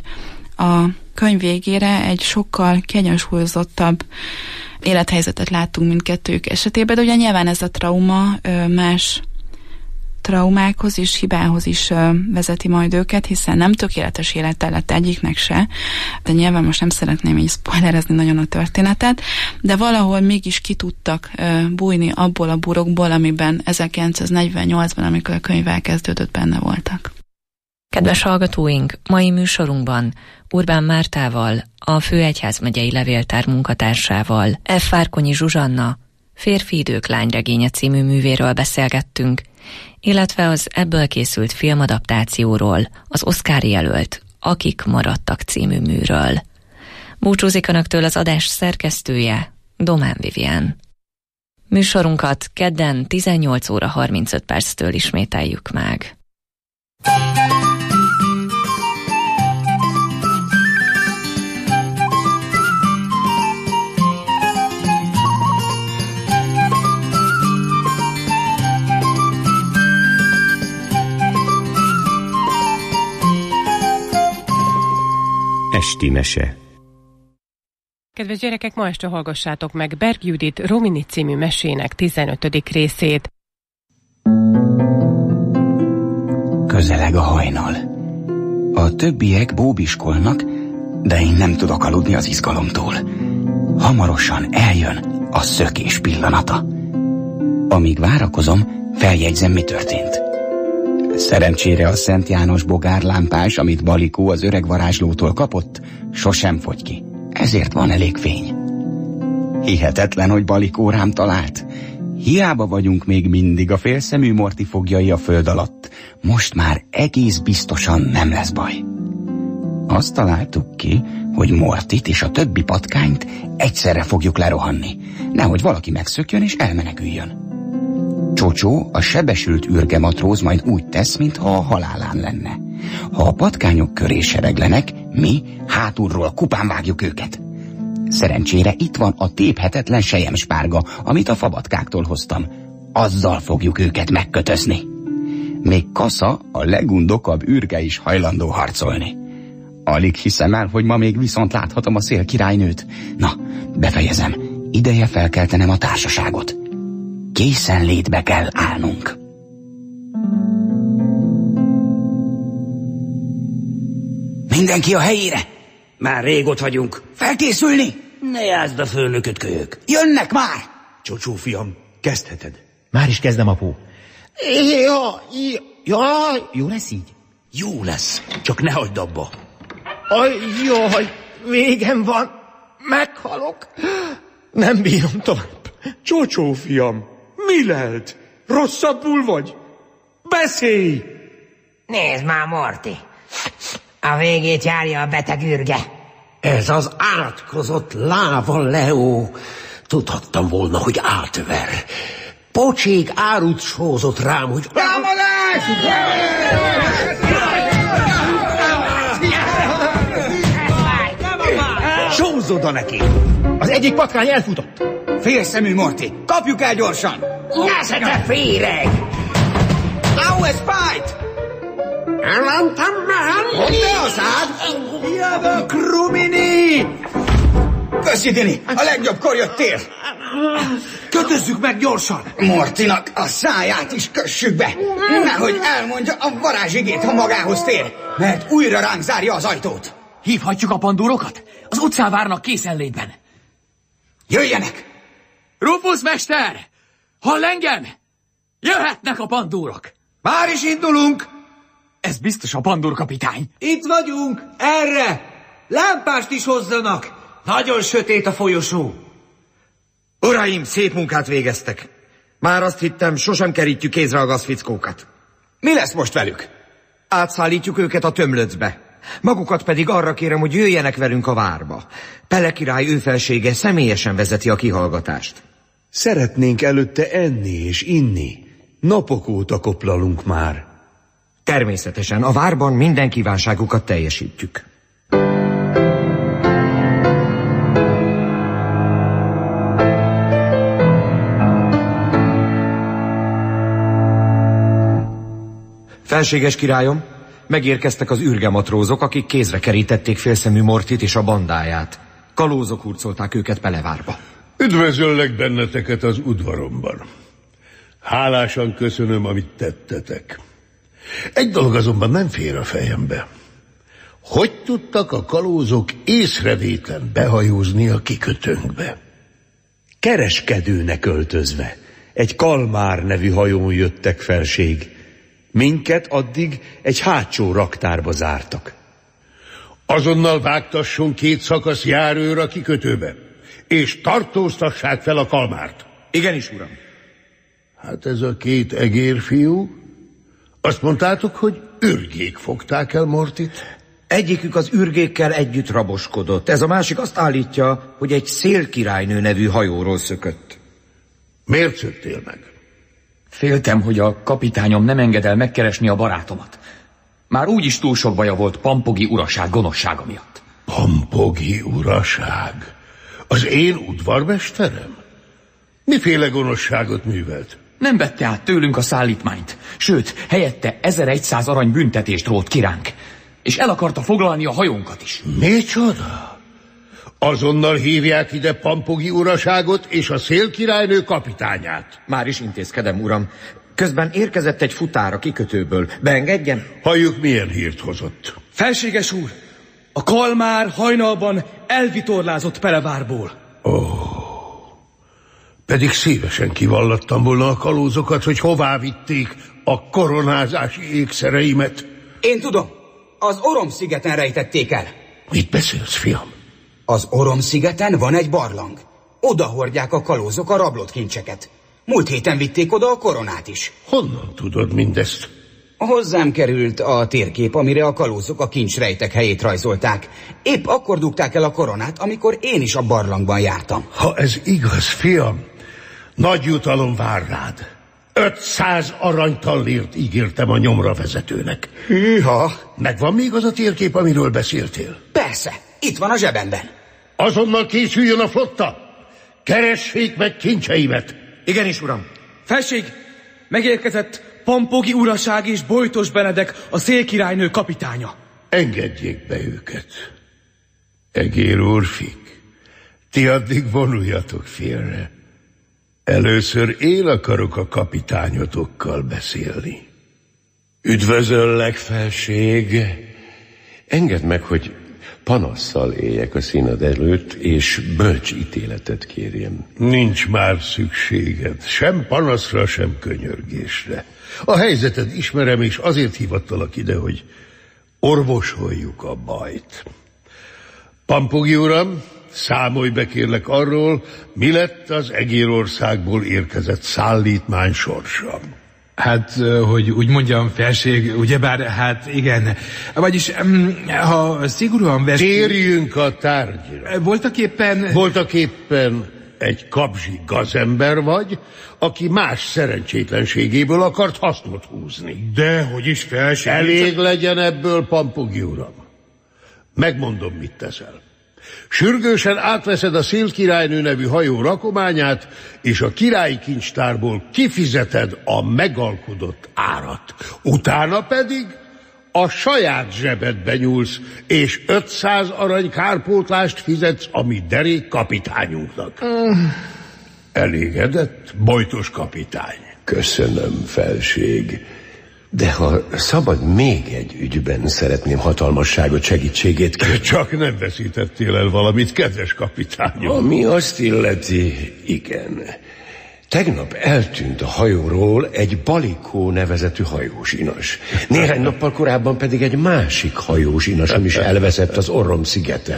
a könyv végére egy sokkal kiegyensúlyozottabb élethelyzetet láttunk mindkettőjük esetében, de ugye nyilván ez a trauma más traumákhoz és hibához is ö, vezeti majd őket, hiszen nem tökéletes élete lett egyiknek se, de nyilván most nem szeretném így spoilerezni nagyon a történetet, de valahol mégis ki tudtak ö, bújni abból a burokból, amiben ezerkilencszáznegyvennyolcban, amikor a könyv elkezdődött, benne voltak. Kedves hallgatóink, mai műsorunkban Urbán Mártával, a Főegyházmegyei Levéltár munkatársával, F. Várkonyi Zsuzsanna, Férfi idők lányregénye című művéről beszélgettünk, illetve az ebből készült filmadaptációról, az Oscar jelölt Akik maradtak című műről. Búcsúzik önöktől az adás szerkesztője, Domán Vivien. Műsorunkat kedden tizennyolc óra harmincöt perctől ismételjük meg. Esti mese. Kedves gyerekek, ma este hallgassátok meg Berg Judit Romini című mesének tizenötödik részét. Közeleg a hajnal. A többiek bóbiskolnak, de én nem tudok aludni az izgalomtól. Hamarosan eljön a szökés pillanata. Amíg várakozom, feljegyzem, mi történt. Szerencsére a Szent János bogárlámpás, amit Balikó az öreg varázslótól kapott, sosem fogy ki. Ezért van elég fény. Hihetetlen, hogy Balikó rám talált. Hiába vagyunk még mindig a félszemű Morty fogjai a föld alatt. most már egész biztosan nem lesz baj. Azt találtuk ki, hogy Mortit és a többi patkányt egyszerre fogjuk lerohanni, nehogy valaki megszökjön és elmeneküljön. Csocsó, a sebesült ürgematróz majd úgy tesz, mintha a halálán lenne. Ha a patkányok köré sereglenek, mi hátulról kupán vágjuk őket. Szerencsére itt van a téphetetlen selyemspárga, amit a fabatkáktól hoztam. Azzal fogjuk őket megkötözni. Még Kasza, a legundokabb ürge is hajlandó harcolni. Alig hiszem el, hogy ma még viszont láthatom a szélkirálynőt. Na, befejezem. Ideje felkeltenem a társaságot. Készenlétbe kell állnunk. Mindenki a helyére? Már rég ott vagyunk. Felkészülni? Ne játszd a főnököt, kölyök. Jönnek már! Csocsó, fiam, kezdheted. Már is kezdem, apu. Ja, ja, ja, jó lesz így? Jó lesz, csak ne hagyd abba. Aj, jaj, végem van. Meghalok. Nem bírom tovább. Csocsó, fiam, mi lehet? Rosszabbul vagy? Beszélj! Nézd már, Morty. A végét járja a beteg ürge. Ez az átkozott láva Leo. Tudhattam volna, hogy átver. Pocsék árut sózott rám, hogy... Támadás! Sózz oda neki! Az egyik patkány elfutott. Félszemű, Morty! Kapjuk el gyorsan! Nesze te féreg! Now a spite! Ellentem mehem! Mondd be a szád! Hiába, Krumini! Köszi, Dini! A legjobbkor jöttél! Kötözzük meg gyorsan! Mortinak a száját is kössük be! Nehogy elmondja a varázsigét, ha magához tér, mert újra ránk zárja az ajtót! Hívhatjuk a pandúrokat? Az utcán várnak készenlétben. Jöjjenek! Rufus mester! Hall engem? Jöhetnek a pandúrok! Már is indulunk! Ez biztos a pandúrkapitány. Itt vagyunk! Erre! Lámpást is hozzanak! Nagyon sötét a folyosó. Uraim, szép munkát végeztek. Már azt hittem, sosem kerítjük kézre a gazfickókat. Mi lesz most velük? Átszállítjuk őket a tömlöcbe. Magukat pedig arra kérem, hogy jöjjenek velünk a várba. Pele király ő felsége személyesen vezeti a kihallgatást. Szeretnénk előtte enni és inni. Napok óta koplalunk már. Természetesen, a várban minden kívánságukat teljesítjük. Felséges királyom, megérkeztek az ürgematrózok, akik kézre kerítették félszemű Mortit és a bandáját. Kalózok hurcolták őket Pelevárba. Üdvözöllek benneteket az udvaromban. Hálásan köszönöm, amit tettetek. Egy dolog azonban nem fér a fejembe. Hogy tudtak a kalózok észrevétlen behajózni a kikötőnkbe? Kereskedőnek öltözve. Egy Kalmár nevű hajón jöttek, felség. Minket addig egy hátsó raktárba zártak. Azonnal vágtasson két szakasz járőr a kikötőbe, és tartóztassák fel a Kalmárt. Igenis, uram. Hát ez a két egérfiú, azt mondtátok, hogy ürgék fogták el Mortit? Egyikük az ürgékkel együtt raboskodott. Ez a másik azt állítja, hogy egy szélkirálynő nevű hajóról szökött. Miért szöktél meg? Féltem, hogy a kapitányom nem enged el megkeresni a barátomat. Már úgyis túl sok baja volt Pampogi uraság gonoszsága miatt. Pampogi uraság? Az én udvarmesterem? Miféle gonoszságot művelt? Nem vette át tőlünk a szállítmányt, sőt, helyette ezerszáz arany büntetést rótt ki ránk, és el akarta foglalni a hajónkat is. Micsoda? Azonnal hívják ide Pampogi uraságot és a szélkirálynő kapitányát. Már is intézkedem, uram. Közben érkezett egy futár a kikötőből. Beengedjem? Halljuk, milyen hírt hozott. Felséges úr, a Kalmár hajnalban elvitorlázott Pelevárból. Ó, oh, pedig szívesen kivallattam volna a kalózokat, hogy hová vitték a koronázási ékszereimet. Én tudom, az Orom-szigeten rejtették el. Mit beszélsz, fiam? Az Orom-szigeten van egy barlang. Oda hordják a kalózok a rablott kincseket. Múlt héten vitték oda a koronát is. Honnan tudod mindezt? Hozzám került a térkép, amire a kalózok a kincsrejtek helyét rajzolták. Épp akkor dugták el a koronát, amikor én is a barlangban jártam. Ha ez igaz, fiam, nagy jutalom vár rád. ötszáz aranytallért ígértem a nyomra vezetőnek. Hűha! Megvan még az a térkép, amiről beszéltél? Persze, itt van a zsebemben. Azonnal készüljön a flotta! Keressék meg kincseimet! Igenis, uram. Felség, megérkezett Pampogi uraság és Bojtos Benedek, a szélkirálynő kapitánya. Engedjék be őket. Egér úrfik, ti addig vonuljatok félre. Először én akarok a kapitányotokkal beszélni. Üdvözöllek, felség! Engedd meg, hogy panasszal éljek a színed előtt, és bölcs ítéletet kérjem. Nincs már szükséged, sem panaszra, sem könyörgésre. A helyzeted ismerem, és azért hívattalak ide, hogy orvosoljuk a bajt. Pampogi uram, számolj be kérlek arról, mi lett az Egérországból érkezett szállítmány sorsa. Hát, hogy úgy mondjam, felség, ugyebár, hát igen. Vagyis, ha szigorúan vesz... Térjünk a tárgyra. Voltak éppen... Voltak éppen egy kapzsi gazember vagy, aki más szerencsétlenségéből akart hasznot húzni. Dehogy is, felség... Elég legyen ebből, Pampogi uram. Megmondom, mit teszel. Sürgősen átveszed a Szélkirálynő nevű hajó rakományát, és a királyi kincstárból kifizeted a megalkudott árat. Utána pedig a saját zsebedbe nyúlsz, és ötszáz arany kárpótlást fizetsz a mi derék kapitányunknak. Mm. Elégedett, Bojtos kapitány? Köszönöm, felség. De ha szabad, még egy ügyben szeretném hatalmasságot, segítségét kérni. Csak nem veszítettél el valamit, kedves kapitányom. Ami azt illeti, igen. Tegnap eltűnt a hajóról egy Balikó nevezetű hajósinas. Néhány nappal korábban pedig egy másik hajósinasom is elveszett az Orrom szigeten.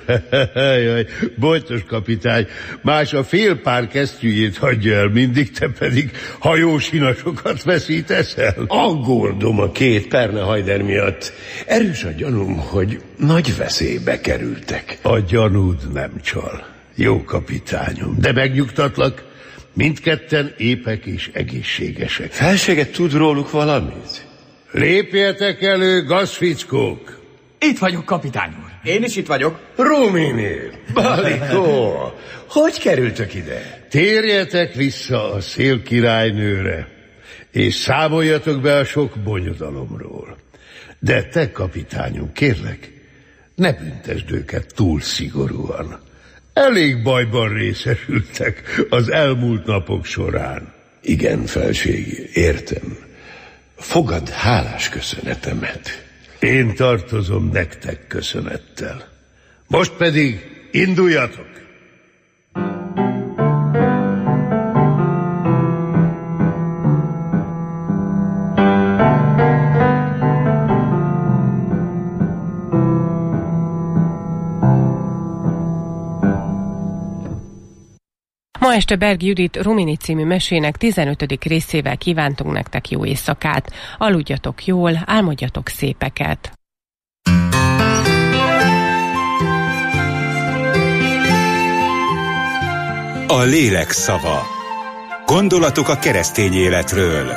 Jaj, Bojtos kapitány, más a fél pár kesztyűjét hagyja el mindig, te pedig hajósinasokat veszítesz el. Aggódom a két pernehajder miatt. Erős a gyanúm, hogy nagy veszélybe kerültek. A gyanúd nem csal, jó kapitányom, de megnyugtatlak, mindketten épek és egészségesek. Felséget tud róluk valamit? Lépjetek elő, gazfickók! Itt vagyok, kapitány úr. Én is itt vagyok. Ruminél, Balikó, hogy kerültök ide? Térjetek vissza a Szélkirálynőre, és számoljatok be a sok bonyodalomról. De te, kapitányom, kérlek, ne büntesd őket túl szigorúan. Elég bajban részesültek az elmúlt napok során. Igen, felség, értem. Fogad hálás köszönetemet. Én tartozom nektek köszönettel. Most pedig induljatok! Ma este Berg Judit Rumini című mesének tizenötödik részével kívántunk nektek jó éjszakát. Aludjatok jól, álmodjatok szépeket. A lélek szava. Gondolatok a keresztény életről.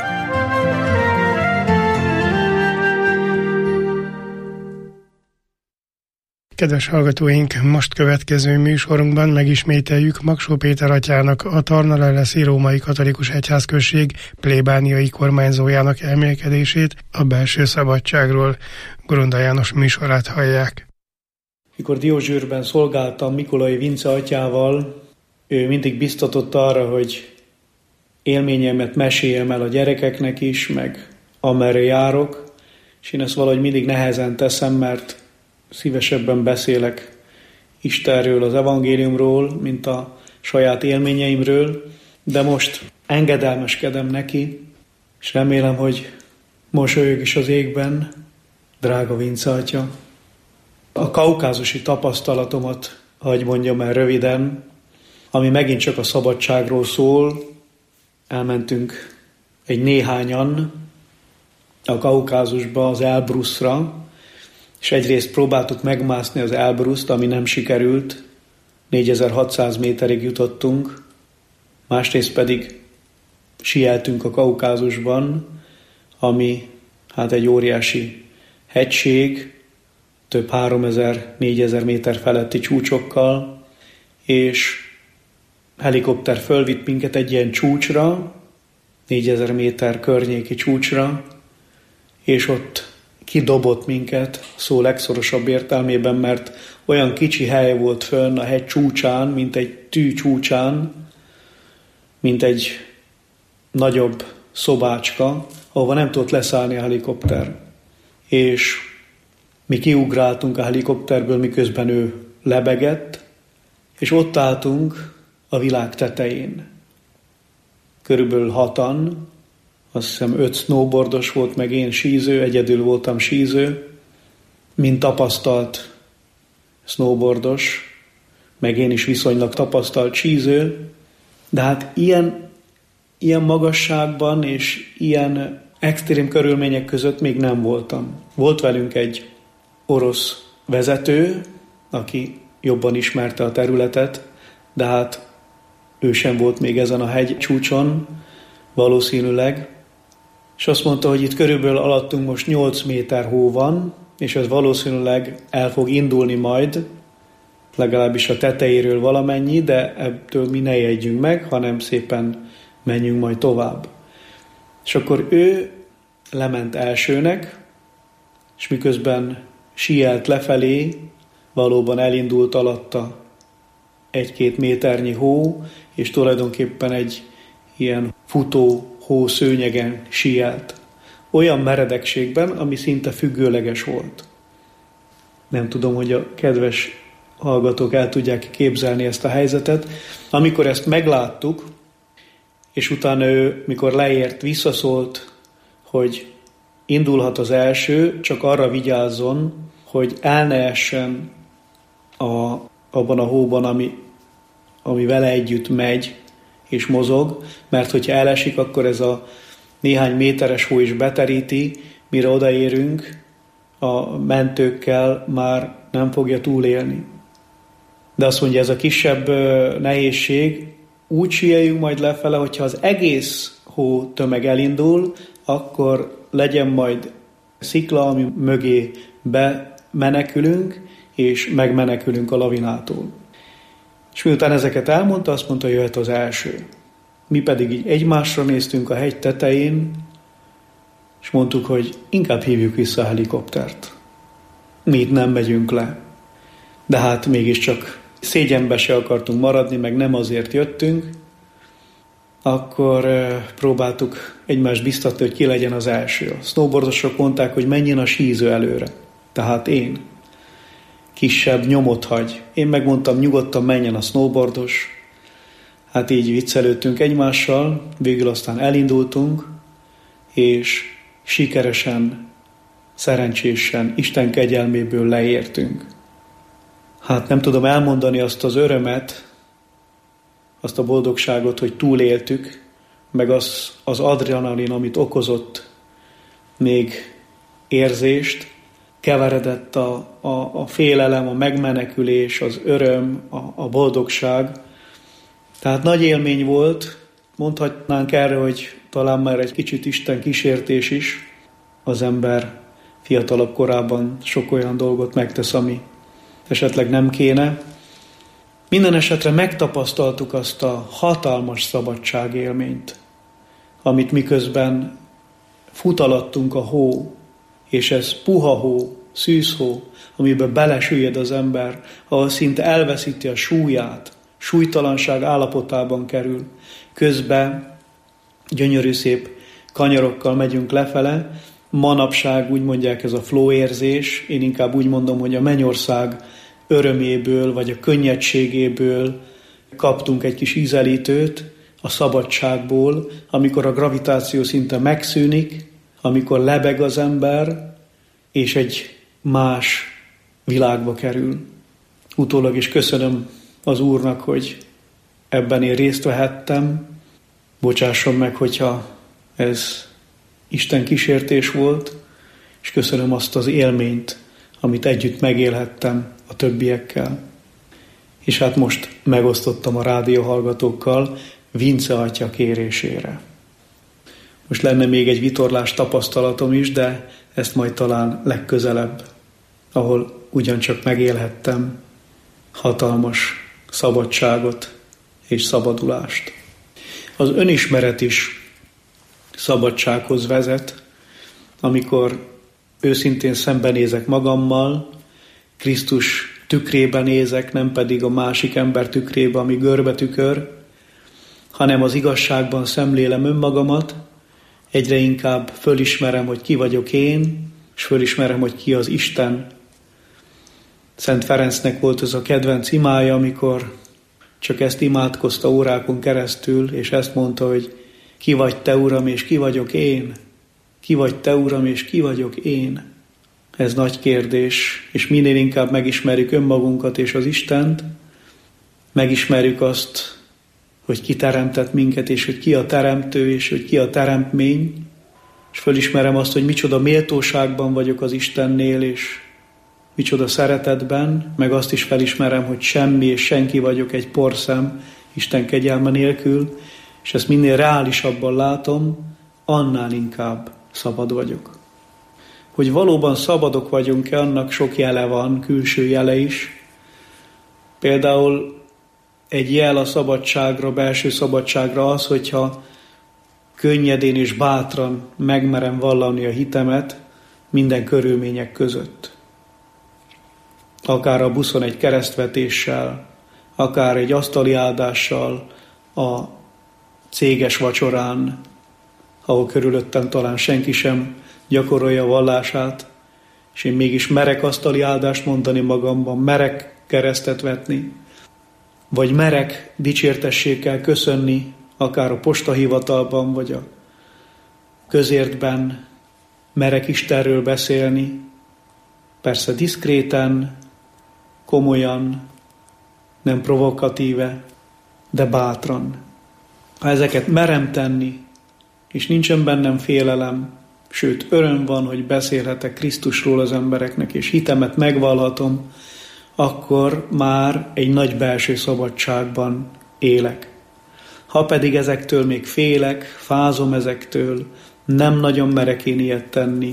Kedves hallgatóink, most következő műsorunkban megismételjük Magsó Péter atyának, a Tarnaleleszi Római Katolikus Egyházközség plébániai kormányzójának elmélkedését a belső szabadságról. Goronda János műsorát hallják. Mikor Diózsőrben szolgáltam Mikolai Vince atyával, ő mindig biztatott arra, hogy élményemet meséljem el a gyerekeknek is, meg amerre járok, és én ezt valahogy mindig nehezen teszem, mert szívesebben beszélek Istenről, az evangéliumról, mint a saját élményeimről, de most engedelmeskedem neki, és remélem, hogy mosolyog is az égben, drága Vince atya. A kaukázusi tapasztalatomat, hagy mondjam el röviden, ami megint csak a szabadságról szól. Elmentünk egy néhányan a Kaukázusba, az Elbruszra, és egyrészt próbáltuk megmászni az Elbruszt, ami nem sikerült, négyezer-hatszáz méterig jutottunk, másrészt pedig sieltünk a Kaukázusban, ami hát egy óriási hegység, több háromezer-négyezer méter feletti csúcsokkal, és helikopter fölvitt minket egy ilyen csúcsra, négyezer méter környéki csúcsra, és ott kidobott minket szó legszorosabb értelmében, mert olyan kicsi hely volt fönn a hegy csúcsán, mint egy tű csúcsán, mint egy nagyobb szobácska, ahova nem tudott leszállni a helikopter. És mi kiugráltunk a helikopterből, miközben ő lebegett, és ott álltunk a világ tetején. Körülbelül hatan, azt hiszem öt snowboardos volt, meg én síző, egyedül voltam síző, mint tapasztalt snowboardos, meg én is viszonylag tapasztalt síző, de hát ilyen, ilyen magasságban és ilyen extrém körülmények között még nem voltam. Volt velünk egy orosz vezető, aki jobban ismerte a területet, de hát ő sem volt még ezen a hegy csúcson, valószínűleg, és azt mondta, hogy itt körülbelül alattunk most nyolc méter hó van, és ez valószínűleg el fog indulni majd, legalábbis a tetejéről valamennyi, de ebből mi ne jegyünk meg, hanem szépen menjünk majd tovább. És akkor ő lement elsőnek, és miközben sielt lefelé, valóban elindult alatta egy-két méternyi hó, és tulajdonképpen egy ilyen futó hószőnyegen sielt. Olyan meredekségben, ami szinte függőleges volt. Nem tudom, hogy a kedves hallgatók el tudják képzelni ezt a helyzetet. Amikor ezt megláttuk, és utána ő, mikor leért, visszaszólt, hogy indulhat az első, csak arra vigyázzon, hogy el ne essen a, abban a hóban, ami, ami vele együtt megy és mozog, mert hogyha elesik, akkor ez a néhány méteres hó is beteríti, mire odaérünk, a mentőkkel már nem fogja túlélni. De azt mondja, ez a kisebb nehézség, úgy sieljünk majd lefele, hogyha az egész hó tömeg elindul, akkor legyen majd szikla, ami mögé bemenekülünk, és megmenekülünk a lavinától. És miután ezeket elmondta, azt mondta, jöhet az első. Mi pedig így egymásra néztünk a hegy tetején, és mondtuk, hogy inkább hívjuk vissza a helikoptert. Mi itt nem megyünk le. De hát mégiscsak szégyenbe se akartunk maradni, meg nem azért jöttünk, akkor próbáltuk egymást biztatni, hogy ki legyen az első. A snowboardosok mondták, hogy menjen a síző előre. Tehát én. Kisebb nyomot hagy. Én megmondtam, nyugodtan menjen a snowboardos. Hát így viccelődtünk egymással, végül aztán elindultunk, és sikeresen, szerencsésen, Isten kegyelméből leértünk. Hát nem tudom elmondani azt az örömet, azt a boldogságot, hogy túléltük, meg az, az adrenalin, amit okozott még érzést, keveredett a, a, a félelem, a megmenekülés, az öröm, a, a boldogság. Tehát nagy élmény volt, mondhatnánk erre, hogy talán már egy kicsit Isten kísértés is. Az ember fiatalabb korában sok olyan dolgot megtesz, ami esetleg nem kéne. Minden esetre megtapasztaltuk azt a hatalmas szabadságélményt, amit miközben futalattunk a hó, és ez puha hó, szűzhó, amiben belesüllyed az ember, ahol szinte elveszíti a súlyát, súlytalanság állapotában kerül. Közben gyönyörű szép kanyarokkal megyünk lefele, manapság úgy mondják, ez a flow érzés, én inkább úgy mondom, hogy a mennyország öröméből, vagy a könnyedségéből kaptunk egy kis ízelítőt, a szabadságból, amikor a gravitáció szinte megszűnik, amikor lebeg az ember, és egy más világba kerül. Utólag is köszönöm az Úrnak, hogy ebben én részt vehettem. Bocsásson meg, hogyha ez Isten kísértés volt, és köszönöm azt az élményt, amit együtt megélhettem a többiekkel. És hát most megosztottam a rádióhallgatókkal Vince atya kérésére. Most lenne még egy vitorlás tapasztalatom is, de ezt majd talán legközelebb, ahol ugyancsak megélhettem hatalmas szabadságot és szabadulást. Az önismeret is szabadsághoz vezet, amikor őszintén szembenézek magammal, Krisztus tükrében nézek, nem pedig a másik ember tükrébe, ami görbe tükör, hanem az igazságban szemlélem önmagamat, egyre inkább fölismerem, hogy ki vagyok én, és fölismerem, hogy ki az Isten. Szent Ferencnek volt ez a kedvenc imája, amikor csak ezt imádkozta órákon keresztül, és ezt mondta, hogy ki vagy te, Uram, és ki vagyok én? Ki vagy te, Uram, és ki vagyok én? Ez nagy kérdés, és minél inkább megismerjük önmagunkat és az Istent, megismerjük azt, hogy ki teremtett minket, és hogy ki a teremtő, és hogy ki a teremtmény, és fölismerem azt, hogy micsoda méltóságban vagyok az Istennél, és micsoda szeretetben, meg azt is felismerem, hogy semmi és senki vagyok, egy porszem Isten kegyelme nélkül, és ezt minél reálisabban látom, annál inkább szabad vagyok. Hogy valóban szabadok vagyunk-e, annak sok jele van, külső jele is. Például egy jel a szabadságra, belső szabadságra az, hogyha könnyedén és bátran megmerem vallani a hitemet minden körülmények között. Akár a buszon egy keresztvetéssel, akár egy asztali áldással, a céges vacsorán, ahol körülöttem talán senki sem gyakorolja a vallását, és én mégis merek asztali áldást mondani magamban, merek keresztet vetni, vagy merek dicsértességgel köszönni, akár a postahivatalban, vagy a közértben, merek Istenről beszélni, persze diszkréten, komolyan, nem provokatíve, de bátran. Ha ezeket merem tenni, és nincsen bennem félelem, sőt öröm van, hogy beszélhetek Krisztusról az embereknek, és hitemet megvallhatom, akkor már egy nagy belső szabadságban élek. Ha pedig ezektől még félek, fázom ezektől, nem nagyon merek én ilyet tenni,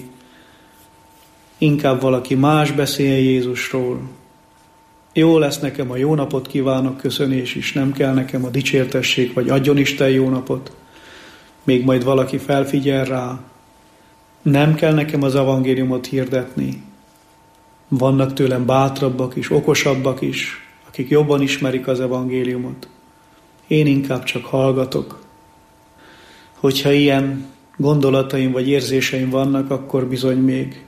inkább valaki más beszél Jézusról. Jó lesz nekem a jó napot kívánok köszönés is, nem kell nekem a dicsértesség, vagy adjon Isten jó napot. Még majd valaki felfigyel rá. Nem kell nekem az evangéliumot hirdetni. Vannak tőlem bátrabbak is, okosabbak is, akik jobban ismerik az evangéliumot. Én inkább csak hallgatok. Hogyha ilyen gondolataim vagy érzéseim vannak, akkor bizony még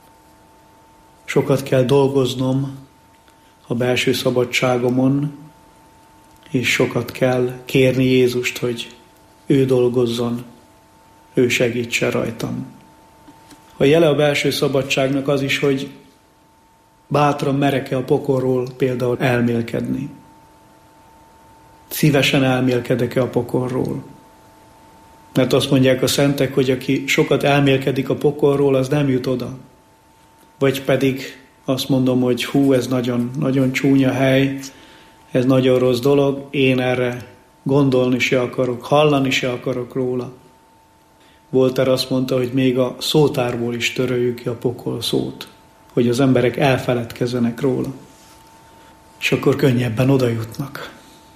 sokat kell dolgoznom a belső szabadságomon, és sokat kell kérni Jézust, hogy ő dolgozzon, ő segítsen rajtam. A jele a belső szabadságnak az is, hogy bátran merek-e a pokolról például elmélkedni. Szívesen elmélkedek-e a pokolról. Mert azt mondják a szentek, hogy aki sokat elmélkedik a pokolról, az nem jut oda. Vagy pedig azt mondom, hogy hú, ez nagyon, nagyon csúnya hely, ez nagyon rossz dolog, én erre gondolni se akarok, hallani se akarok róla. Voltaire azt mondta, hogy még a szótárból is töröljük ki a pokol szót, hogy az emberek elfeledkezzenek róla. És akkor könnyebben oda jutnak.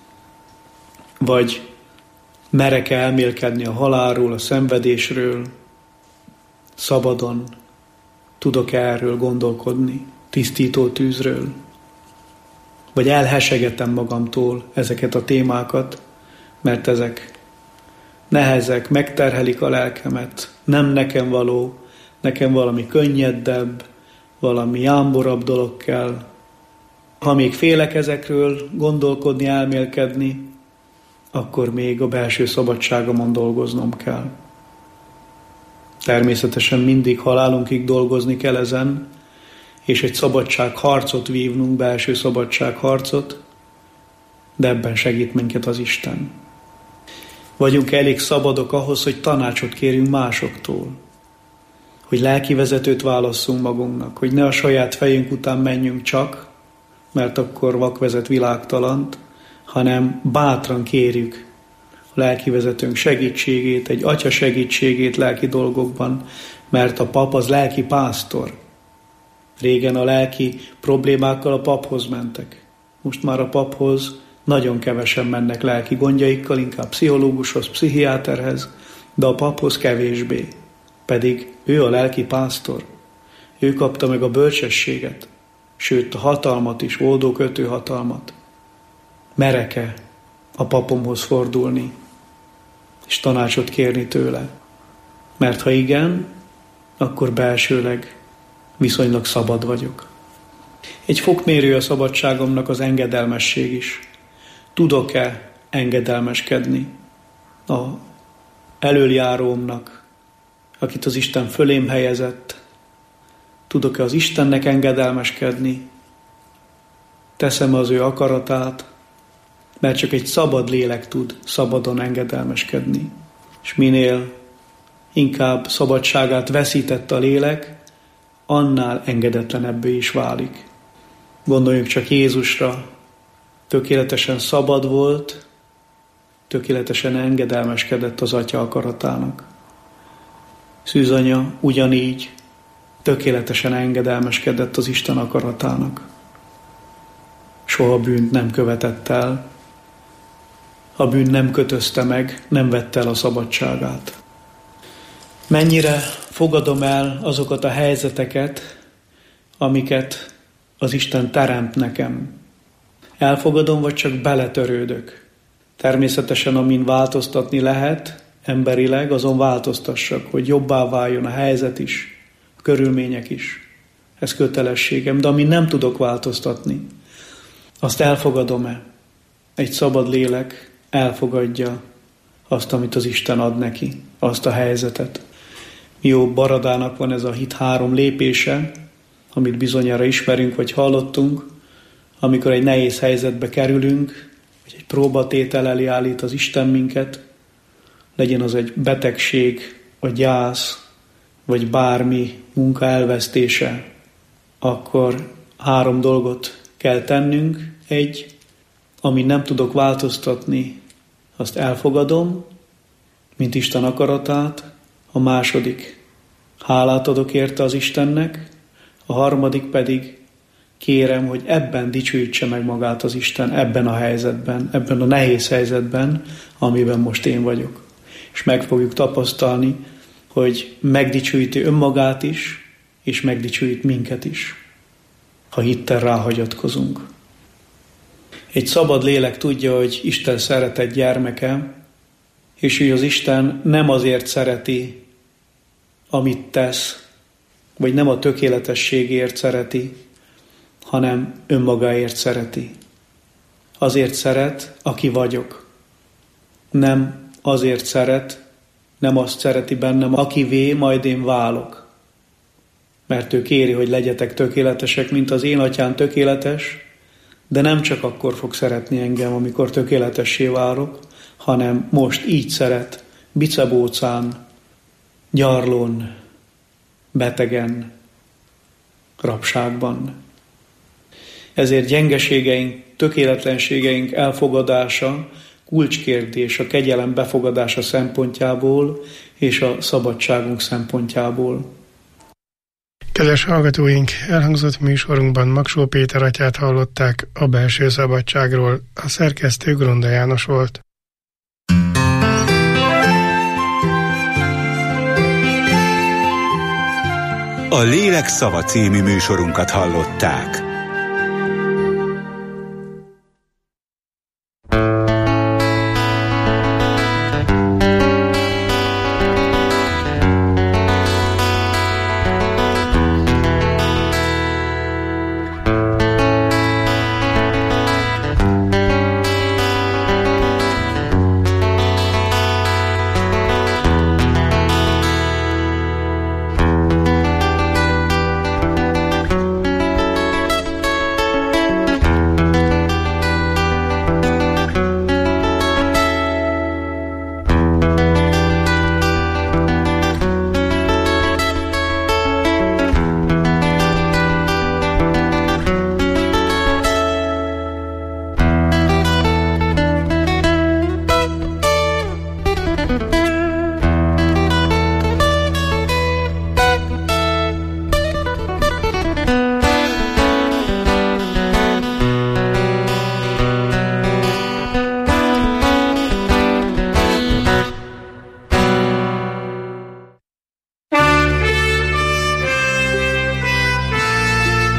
Vagy merek elmélkedni a halálról, a szenvedésről, szabadon tudok erről gondolkodni, tisztító tűzről. Vagy elhesegetem magamtól ezeket a témákat, mert ezek nehezek, megterhelik a lelkemet, nem nekem való, nekem valami könnyedebb, valami jámborabb dolog kell. Ha még félek ezekről gondolkodni, elmélkedni, akkor még a belső szabadságomon dolgoznom kell. Természetesen mindig halálunkig dolgozni kell ezen, és egy szabadságharcot vívnunk, belső szabadságharcot, de ebben segít minket az Isten. Vagyunk elég szabadok ahhoz, hogy tanácsot kérjünk másoktól. hogy lelkivezetőt válasszunk magunknak, hogy ne a saját fejünk után menjünk csak, mert akkor vakvezet világtalant, hanem bátran kérjük a lelkivezetőnk segítségét, egy atya segítségét lelki dolgokban, mert a pap az lelki pásztor. Régen a lelki problémákkal a paphoz mentek. Most már a paphoz nagyon kevesen mennek lelki gondjaikkal, inkább pszichológushoz, pszichiáterhez, de a paphoz kevésbé. Pedig ő a lelki pásztor. Ő kapta meg a bölcsességet, sőt a hatalmat is, oldókötő hatalmat. Merek-e a papomhoz fordulni, és tanácsot kérni tőle? Mert ha igen, akkor belsőleg viszonylag szabad vagyok. Egy fokmérő a szabadságomnak az engedelmesség is. Tudok-e engedelmeskedni a elöljárómnak, akit az Isten fölém helyezett? Tudok-e az Istennek engedelmeskedni? Teszem az ő akaratát, mert csak egy szabad lélek tud szabadon engedelmeskedni. És minél inkább szabadságát veszített a lélek, annál engedetlenebbé is válik. Gondoljunk csak Jézusra, tökéletesen szabad volt, tökéletesen engedelmeskedett az Atya akaratának. Szűzanya ugyanígy tökéletesen engedelmeskedett az Isten akaratának. Soha bűnt nem követett el, a bűn nem kötözte meg, nem vette el a szabadságát. Mennyire fogadom el azokat a helyzeteket, amiket az Isten teremt nekem? Elfogadom, vagy csak beletörődök? Természetesen, amin változtatni lehet, emberileg, azon változtassak, hogy jobbá váljon a helyzet is, a körülmények is. Ez kötelességem, de amin nem tudok változtatni, azt elfogadom-e? Egy szabad lélek elfogadja azt, amit az Isten ad neki, azt a helyzetet. Jó, Baradának van ez a hit három lépése, amit bizonyára ismerünk, vagy hallottunk, amikor egy nehéz helyzetbe kerülünk, vagy egy próbatétel elé állít az Isten minket, legyen az egy betegség, vagy gyász, vagy bármi munka elvesztése, akkor három dolgot kell tennünk. Egy, amit nem tudok változtatni, azt elfogadom, mint Isten akaratát. A második, hálát adok érte az Istennek. A harmadik pedig kérem, hogy ebben dicsőítse meg magát az Isten, ebben a helyzetben, ebben a nehéz helyzetben, amiben most én vagyok. És meg fogjuk tapasztalni, hogy megdicsőíti önmagát is, és megdicsőít minket is, ha hittel ráhagyatkozunk. Egy szabad lélek tudja, hogy Isten szeretett gyermeke, és hogy az Isten nem azért szereti, amit tesz, vagy nem a tökéletességért szereti, hanem önmagáért szereti. Azért szeret, aki vagyok. Nem azért szeret, nem azt szereti bennem, akivé majd én válok. Mert ő kéri, hogy legyetek tökéletesek, mint az én atyám tökéletes, de nem csak akkor fog szeretni engem, amikor tökéletessé válok, hanem most így szeret, bicebócán, gyarlón, betegen, rabságban. Ezért gyengeségeink, tökéletlenségeink elfogadása kulcskérdés a kegyelem befogadása szempontjából és a szabadságunk szempontjából. Kedves hallgatóink, elhangzott műsorunkban Magsó Péter atyát hallották a belső szabadságról, a szerkesztő Gronda János volt. A Lélek szava című műsorunkat hallották.